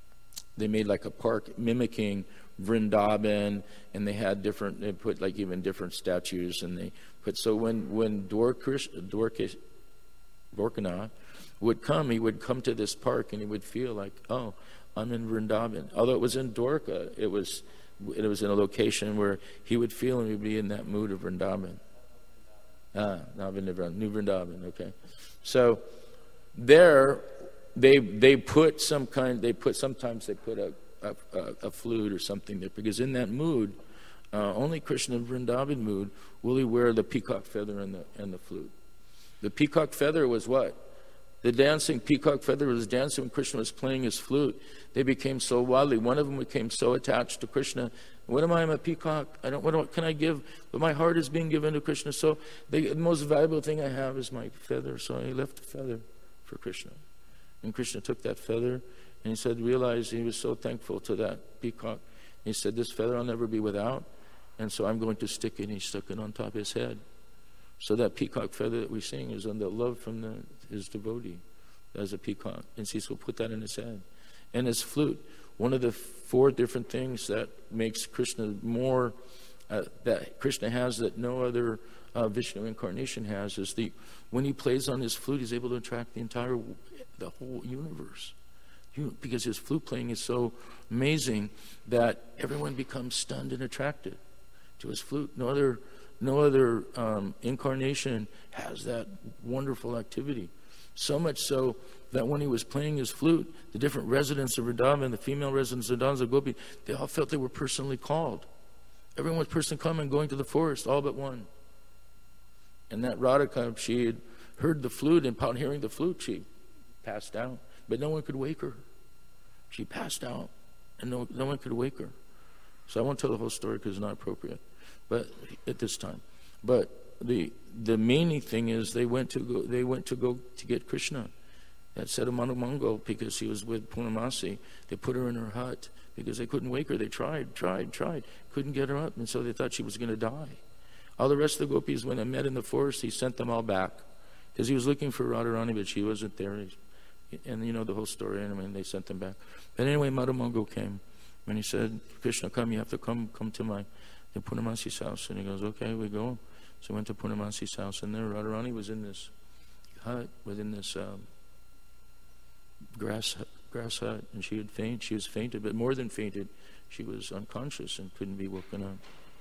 they made like a park mimicking Vrindavan, and they had different. They put like even different statues, and they put so when when Dwarkish Dwarkish Dwarkanath would come, he would come to this park, and he would feel like, oh, I'm in Vrindavan. Although it was in Dwarka, it was it was in a location where he would feel and he would be in that mood of Vrindavan. Ah, New Vrindavan, okay. So there, they they put some kind. They put sometimes they put a a, a, a flute or something there, because in that mood, uh, only Krishna Vrindavan mood will he wear the peacock feather and the and the flute. The peacock feather was what? The dancing peacock feather was dancing when Krishna was playing his flute. They became so wildly. One of them became so attached to Krishna. What am I? I'm a peacock. I don't. What, what can I give? But my heart is being given to Krishna. So the, the most valuable thing I have is my feather. So he left the feather for Krishna, and Krishna took that feather, and he said, realized he was so thankful to that peacock. He said, "This feather I'll never be without, and so I'm going to stick it." And he stuck it on top of his head. So that peacock feather that we sing is on the love from the, his devotee as a peacock. And so he'll put that in his head. And his flute, one of the four different things that makes Krishna more, uh, that Krishna has that no other uh, Vishnu incarnation has, is the when he plays on his flute, he's able to attract the entire, the whole universe. You, because his flute playing is so amazing that everyone becomes stunned and attracted to his flute. No other No other um, incarnation has that wonderful activity. So much so that when he was playing his flute, the different residents of Vrindavan, the female residents of Danza Gopi, they all felt they were personally called. Everyone was personally coming, going to the forest, all but one. And that Radhika, she had heard the flute, and upon hearing the flute, she passed out. But no one could wake her. She passed out, and no, no one could wake her. So I won't tell the whole story because it's not appropriate. But at this time, but the the main thing is they went to go they went to go to get Krishna at Sedamanu because he was with Purnamasi. They put her in her hut because they couldn't wake her. They tried, tried, tried, couldn't get her up, and so they thought she was going to die. All the rest of the gopis, when they met in the forest, he sent them all back because he was looking for Radharani, but she wasn't there. and you know the whole story. And I mean, they sent them back. But anyway, Madhamongo came, and he said, Krishna, come, you have to come, come to my, to Purnamasi's house. And he goes, okay, we go. So we went to Purnamasi's house, and there Radharani was in this hut, within this um, grass grass hut, and she had fainted. She was fainted, but more than fainted, she was unconscious and couldn't be woken up.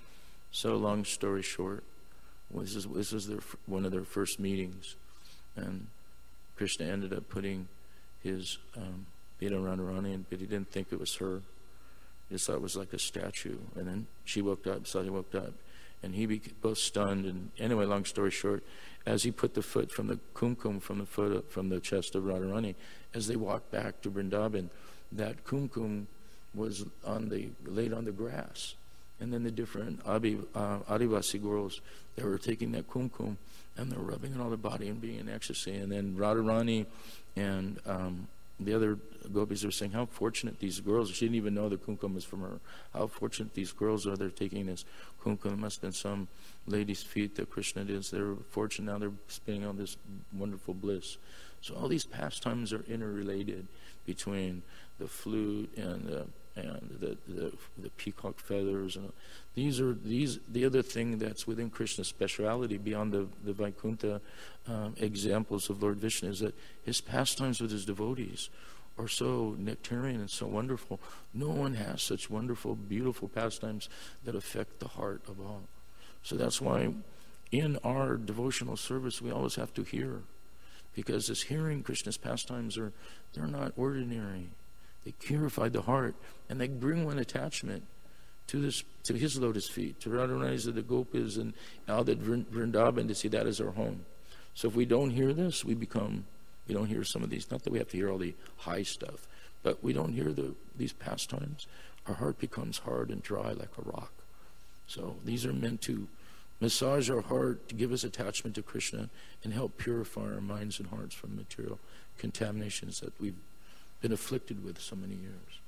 So, long story short, this is this was their one of their first meetings, and Krishna ended up putting his um, feet on Radharani, but he didn't think it was her. He just thought it was like a statue. And then she woke up, saw he woke up, and he became both stunned. And anyway, long story short, as he put the foot from the kumkum from the foot of, from the chest of Radharani, as they walked back to Vrindavan, that kumkum was on the laid on the grass. And then the different Abhi, uh, Adivasi girls, they were taking that kumkum and they're rubbing it on their body and being in ecstasy. And then Radharani and um, the other gopis were saying how fortunate these girls, she didn't even know the kumkum was from her, how fortunate these girls are, they're taking this kumkum. It must have been some lady's feet that Krishna did. So they're fortunate, now they're spinning on this wonderful bliss. So all these pastimes are interrelated between the flute and the and the, the the peacock feathers, and these are these the other thing that's within Krishna's speciality beyond the the Vaikuntha um, examples of Lord Vishnu is that his pastimes with his devotees are so nectarian and so wonderful. No one has such wonderful, beautiful pastimes that affect the heart of all. So that's why in our devotional service we always have to hear, because this hearing Krishna's pastimes are they're not ordinary. They purify the heart, and they bring one attachment to this, to his lotus feet, to Radharani's, the Gopis, and all that Vrindavan, to see that as our home. So if we don't hear this, we become, we don't hear some of these, not that we have to hear all the high stuff, but we don't hear the these pastimes, our heart becomes hard and dry like a rock. So these are meant to massage our heart, to give us attachment to Krishna, and help purify our minds and hearts from material contaminations that we've been afflicted with so many years.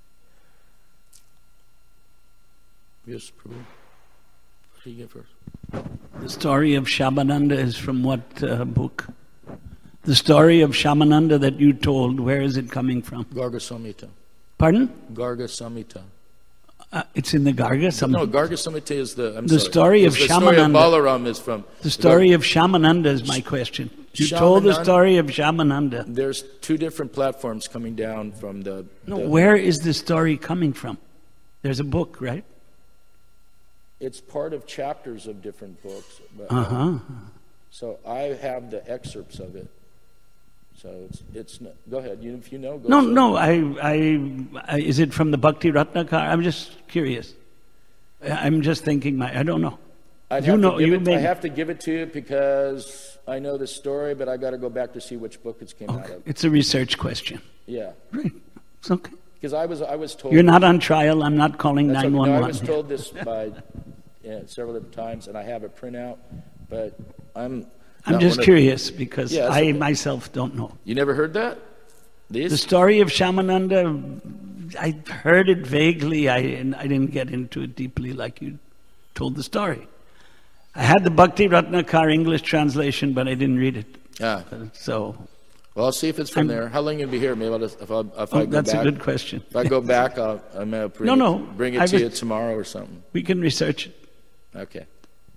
Yes, Prabhu. What do you get first? The story of Shyamananda is from what uh, book? The story of Shyamananda that you told, where is it coming from? Garga Samhita. Pardon? Garga Samhita. Uh, it's in the Garga Samhita? No, Garga Samhita is the, I'm the sorry. story of the Shyamananda. story of Balaram is from... The story of Shyamananda is my question. You Shyamananda, told the story of Shyamananda. There's two different platforms coming down from the... No, the, where is the story coming from? There's a book, right? It's part of chapters of different books. But, Uh-huh. So I have the excerpts of it. So it's, it's not, go ahead. You, if you know, go No, ahead. no, I, I, I, is it from the Bhakti Ratnakar? I'm just curious. I- I'm just thinking, my, I don't know. I'd You have know- to give you it, may- I have to give it to you because I know the story, but I got to go back to see which book it came out Okay. of. It's a research question. Yeah, Right. It's okay. because I was I was told You're not on trial. I'm not calling That's okay. No, I nine one one. was told this by yeah, several different times, and I have a printout, but I'm. I'm not just one of- curious because Yeah, that's I okay. myself don't know. You never heard that? These? The story of Shyamananda, I heard it vaguely. I, and I didn't get into it deeply like you told the story. I had the Bhakti Ratnakar English translation, but I didn't read it. Ah, So well, I'll see if it's from I'm- there. How long you be here? Maybe I'll just, if I if oh, I go that's back. a good question. If I go back, I'll, I may bring No, it, no, bring it I to you was- tomorrow or something. We can research it. Okay.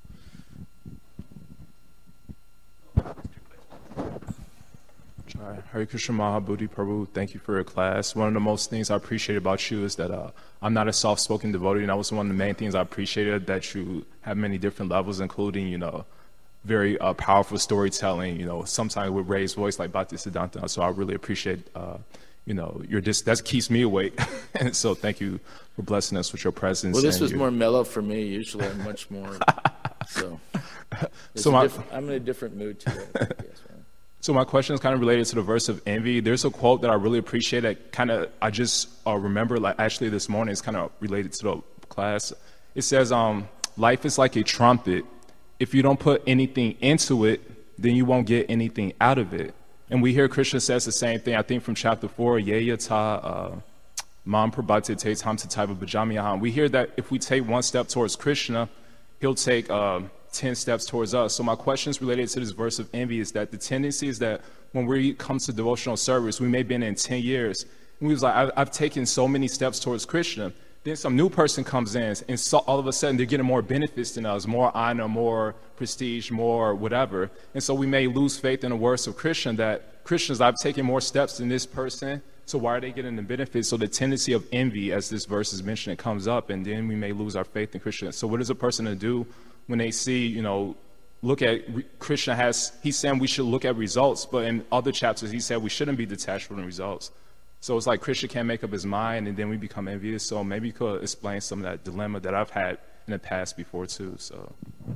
Hi, Hare Krishna Mahabodhi Prabhu, thank you for your class. One of the most things I appreciate about you is that uh, I'm not a soft-spoken devotee, and that was one of the main things I appreciated, that you have many different levels, including, you know, very uh, powerful storytelling, you know, sometimes with raised voice like Bhakti Siddhanta. So I really appreciate, uh, you know, your dis- that keeps me awake. And so thank you for blessing us with your presence. Well, this and was your- more mellow for me. Usually I'm much more. So, it's So a my- diff- I'm in a different mood today. I guess, right? So my question is kind of related to the verse of envy. There's a quote that I really appreciate that kind of, I just uh, remember, like actually this morning, it's kind of related to the class. It says, um, life is like a trumpet. If you don't put anything into it, then you won't get anything out of it. And we hear Krishna says the same thing, I think from chapter four, Yeyata Mam Prabhate Te Tam Tataiva Bhajamyaham. We hear that if we take one step towards Krishna, he'll take uh, ten steps towards us. So my question is related to this verse of envy is that the tendency is that when we come to devotional service, we may have been in ten years, and we was like, I've, I've taken so many steps towards Krishna. Then some new person comes in, and so all of a sudden they're getting more benefits than us, more honor, more prestige, more whatever. And so we may lose faith in the words of Krishna that Krishna's, I've taken more steps than this person, so why are they getting the benefits? So the tendency of envy, as this verse is mentioning, comes up, and then we may lose our faith in Krishna. So what is a person to do when they see, you know, look at, Krishna has, he's saying we should look at results, but in other chapters he said we shouldn't be detached from the results. So it's like Krishna can't make up his mind, and then we become envious. So maybe you could explain some of that dilemma that I've had in the past before too. So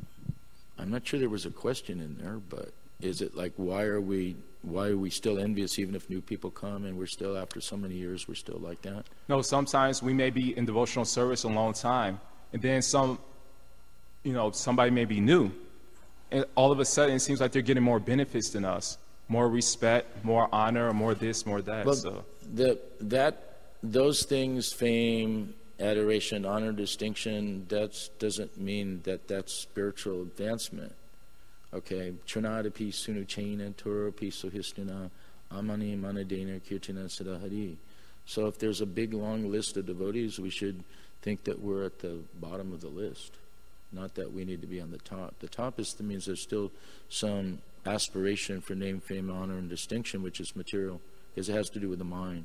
I'm not sure there was a question in there, but is it like, why are we why are we still envious even if new people come and we're still, after so many years, we're still like that? No, sometimes we may be in devotional service a long time, and then some, you know, somebody may be new, and all of a sudden it seems like they're getting more benefits than us, more respect, more honor, more this, more that. Well, so. the, that, those things, fame, adoration, honor, distinction, that doesn't mean that that's spiritual advancement. Okay, Chernadapi Sunuchaina Toro Piso Histuna Amani Manadena Kirtina Siddhahari. So if there's a big long list of devotees, we should think that we're at the bottom of the list, not that we need to be on the top. The top is that means there's still some aspiration for name, fame, honor, and distinction, which is material, because it has to do with the mind.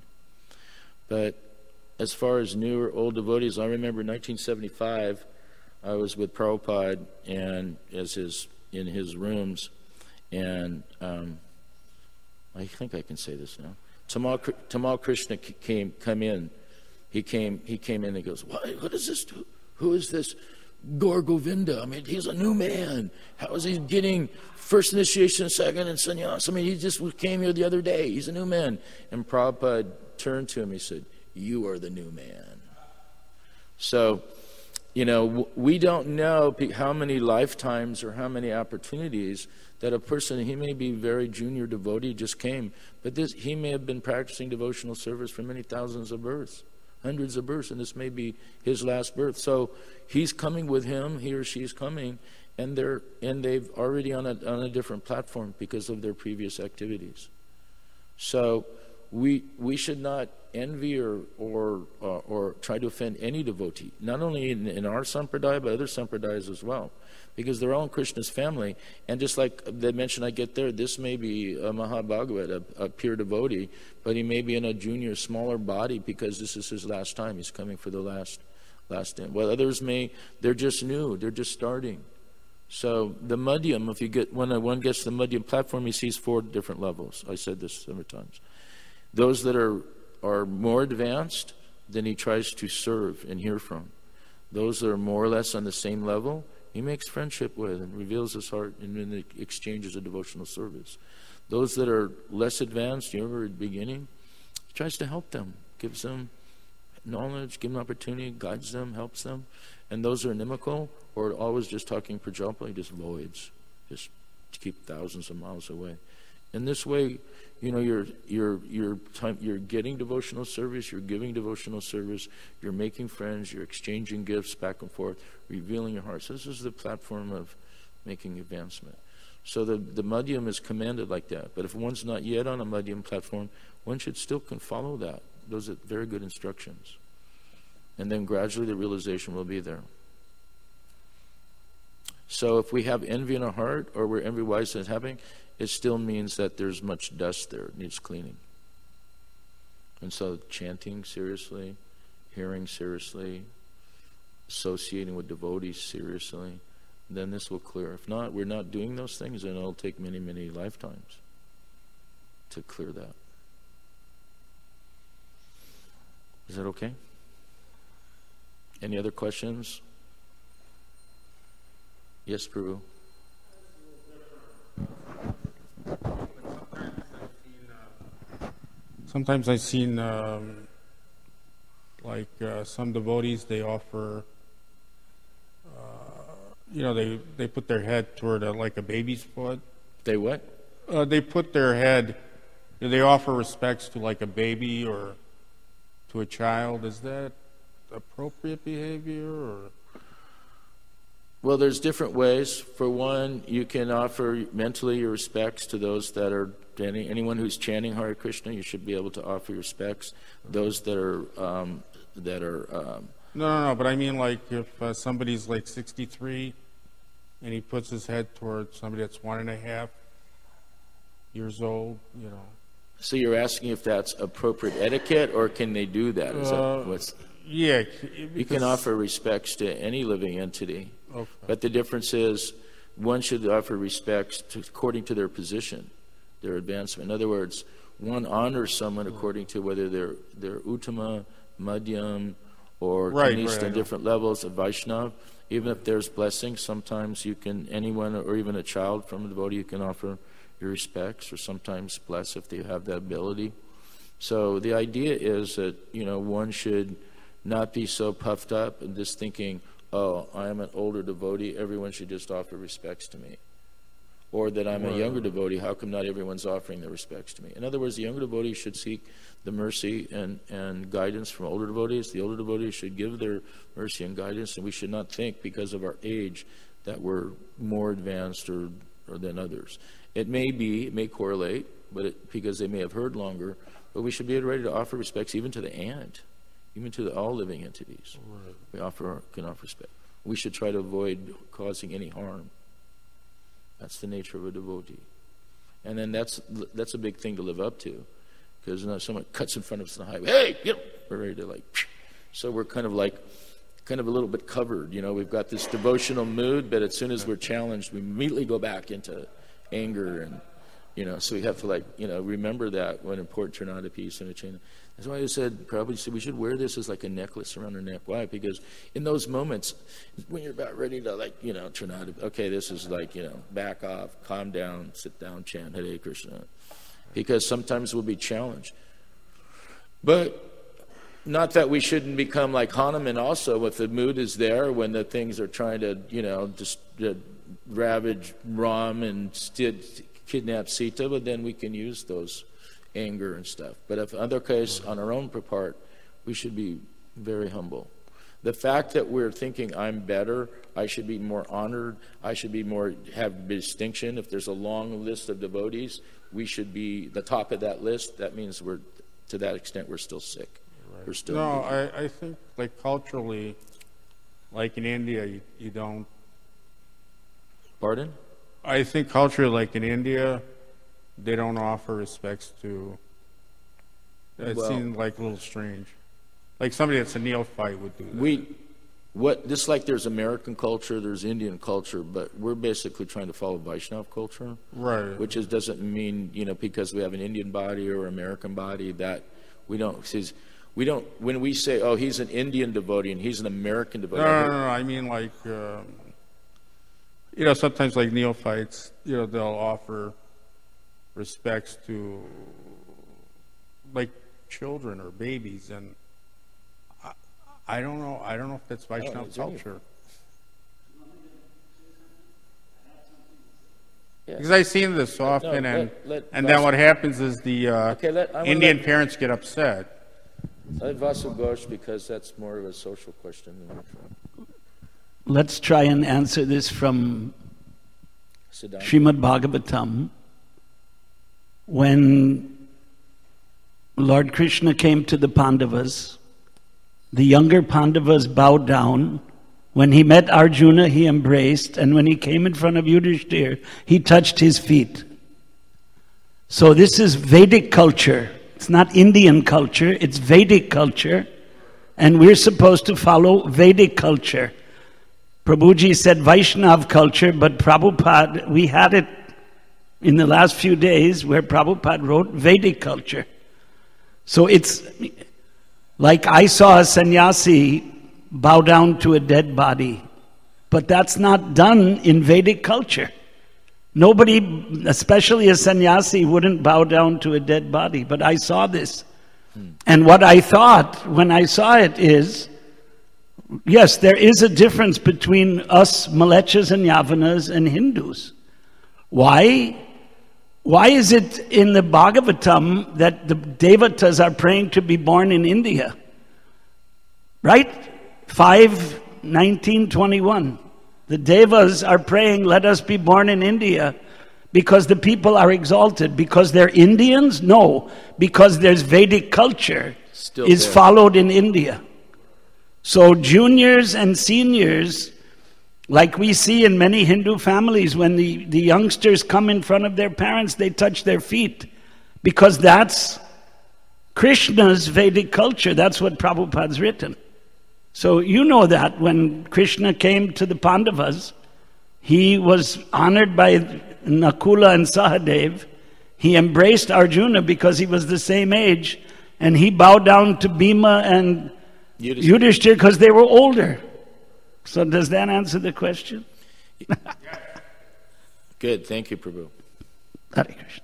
But as far as new or old devotees, I remember in nineteen seventy-five, I was with Prabhupada and as his in his rooms, and um, I think I can say this now. Tamal, Tamal Krishna came come in. He came. He came in and goes, "What? What is this? Who, who is this Gaur Govinda? I mean, he's a new man. How is he getting first initiation, second, and sannyas? I mean, he just came here the other day. He's a new man." And Prabhupada turned to him. He said, "You are the new man." So, you know, we don't know how many lifetimes or how many opportunities that a person, he may be very junior devotee, just came, but this he may have been practicing devotional service for many thousands of births, hundreds of births, and this may be his last birth. So he's coming with him, he or she is coming, and they're and they've already on a on a different platform because of their previous activities. So we we should not envy or or uh, or try to offend any devotee, not only in, in our sampradaya but other sampradayas as well, because they're all in Krishna's family. And just like they mentioned, I get there, this may be a Mahabhagavat, a, a pure devotee, but he may be in a junior, smaller body because this is his last time. He's coming for the last last end. Well, others may, they're just new, they're just starting. So the Madhyam, if you get when one gets to the Madhyam platform, he sees four different levels. I said this several times. Those that are are more advanced, then he tries to serve and hear from. Those that are more or less on the same level, he makes friendship with and reveals his heart in, in the exchanges of devotional service. Those that are less advanced, you remember at the beginning, he tries to help them, gives them knowledge, gives them opportunity, guides them, helps them. And those that are inimical, or always just talking Prajapati, just voids, just to keep thousands of miles away. In this way, you know, you're you're you're time, you're getting devotional service, you're giving devotional service, you're making friends, you're exchanging gifts back and forth, revealing your heart. So this is the platform of making advancement. So the the Madhyam is commanded like that. But if one's not yet on a Madhyam platform, one should still can follow that. Those are very good instructions. And then gradually the realization will be there. So if we have envy in our heart, or we're envy-wise and having, it still means that there's much dust there. It needs cleaning. And so chanting seriously, hearing seriously, associating with devotees seriously, then this will clear. If not, we're not doing those things, then it'll take many, many lifetimes to clear that. Is that okay? Any other questions? Yes, Prabhu. Sometimes I've seen, um, like uh, some devotees, they offer, uh, you know, they, they put their head toward a, like a baby's foot. They what? Uh, they put their head, you know, they offer respects to like a baby or to a child. Is that appropriate behavior? Or? Well, there's different ways. For one, you can offer mentally your respects to those that are any, anyone who's chanting Hare Krishna. You should be able to offer your respects. Those that are um, that are. Um, No, no, no. But I mean, like, if uh, somebody's like sixty-three, and he puts his head towards somebody that's one and a half years old, you know. so you're asking if that's appropriate etiquette, or can they do that? Is Uh, that what's, Yeah. you can offer respects to any living entity, Okay. but the difference is one should offer respects to, according to their position, their advancement. In other words, one honors someone according to whether they're they're Uttama, Madhyam, or Right, Kanishta right, I in know. different levels of Vaishnava. Even if there's blessings, sometimes you can, anyone or even a child from a devotee, you can offer your respects or sometimes bless if they have that ability. So the idea is that, you know, one should not be so puffed up and just thinking, oh, I am an older devotee, everyone should just offer respects to me. Or that I'm a younger devotee, how come not everyone's offering their respects to me? In other words, the younger devotees should seek the mercy and, and guidance from older devotees. The older devotees should give their mercy and guidance, and we should not think because of our age that we're more advanced or, or than others. It may be, it may correlate, but it, because they may have heard longer, but we should be ready to offer respects even to the ant, even to the, all living entities. Right. We offer can offer respect. We should try to avoid causing any harm. That's the nature of a devotee. And then that's that's a big thing to live up to. Because you know, someone cuts in front of us on the highway, hey, get up! We're ready to like, so we're kind of like, kind of a little bit covered. You know, we've got this devotional mood, but as soon as we're challenged, we immediately go back into anger. And, you know, so we have to like, you know, remember that when important turn on to peace and a chain. That's why I said, probably said we should wear this as like a necklace around our neck. Why? Because in those moments, when you're about ready to like, you know, turn on to, okay, this is like, you know, back off, calm down, sit down, chant Hare Krishna. Because sometimes we'll be challenged. But not that we shouldn't become like Hanuman also, if the mood is there, when the things are trying to, you know, just uh, ravage Ram and st- kidnap Sita, but then we can use those anger and stuff. But if in other case, on our own part, we should be very humble. The fact that we're thinking I'm better, I should be more honored, I should be more, have distinction. If there's a long list of devotees, we should be the top of that list. That means we're, to that extent, we're still sick. Right. We're still. No, I, I think like culturally, like in India, you, you don't. Pardon? I think culturally, like in India, they don't offer respects to. It Well, seems like a little strange. Like somebody that's a neophyte would do that. We, what, just like there's American culture, there's Indian culture, but we're basically trying to follow Vaishnava culture. Right. Which is, doesn't mean, you know, because we have an Indian body or American body that we don't, says, we don't, when we say, oh, he's an Indian devotee and he's an American devotee. No, no, no, no. I mean, like, um, you know, sometimes like neophytes, you know, they'll offer respects to like children or babies, and I, I don't know. I don't know if that's Vaishnava Oh, culture. Yeah. Because I've seen this often, No, and let- let and then Vasu- what happens is the uh, Okay, let- I wanna Indian let- parents get upset. Let Vasu Ghosh, because that's more of a social question. Than Let's try and answer this from Siddhanta. Srimad Bhagavatam. When Lord Krishna came to the Pandavas, the younger Pandavas bowed down. When he met Arjuna, he embraced, and when he came in front of Yudhishthira, he touched his feet. So this is Vedic culture. It's not Indian culture, it's Vedic culture, and we're supposed to follow Vedic culture. Prabhuji said Vaishnav culture, but Prabhupada, we had it in the last few days where Prabhupada wrote Vedic culture. So it's like I saw a sannyasi bow down to a dead body, but that's not done in Vedic culture. Nobody, especially a sannyasi, wouldn't bow down to a dead body, but I saw this. Hmm. And what I thought when I saw it is, yes, there is a difference between us Malechas and Yavanas and Hindus. Why? Why is it in the Bhagavatam that the Devatas are praying to be born in India? Right? five nineteen twenty-one. The Devas are praying, let us be born in India, because the people are exalted. Because they're Indians? No. Because there's Vedic culture Still is there. followed in India. So juniors and seniors, like we see in many Hindu families, when the, the youngsters come in front of their parents, they touch their feet. Because that's Krishna's Vedic culture. That's what Prabhupada's written. So you know that when Krishna came to the Pandavas, he was honored by Nakula and Sahadev. He embraced Arjuna because he was the same age, and he bowed down to Bhima and Yudhishthira. Yudhishthira because they were older. So does that answer the question? Good. Thank you, Prabhu. Hare Krishna.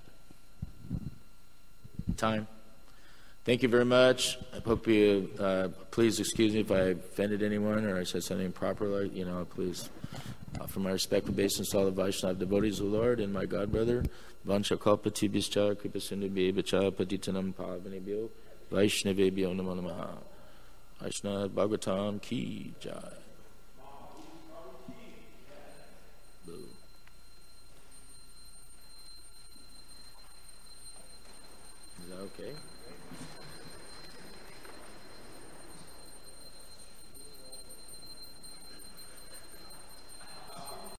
Time. Thank you very much. I hope you, uh, please excuse me if I offended anyone or I said something improper. Like, you know, please offer my respect for obeisance to all the Vaishnava devotees of the Lord and my God brother. Vansha kalpatibhischa kripasindhubhyo patitanam pavanebhyo Vaishnavebhyo namo namaha. Vaishnava Bhagavatam ki jai. Is that okay?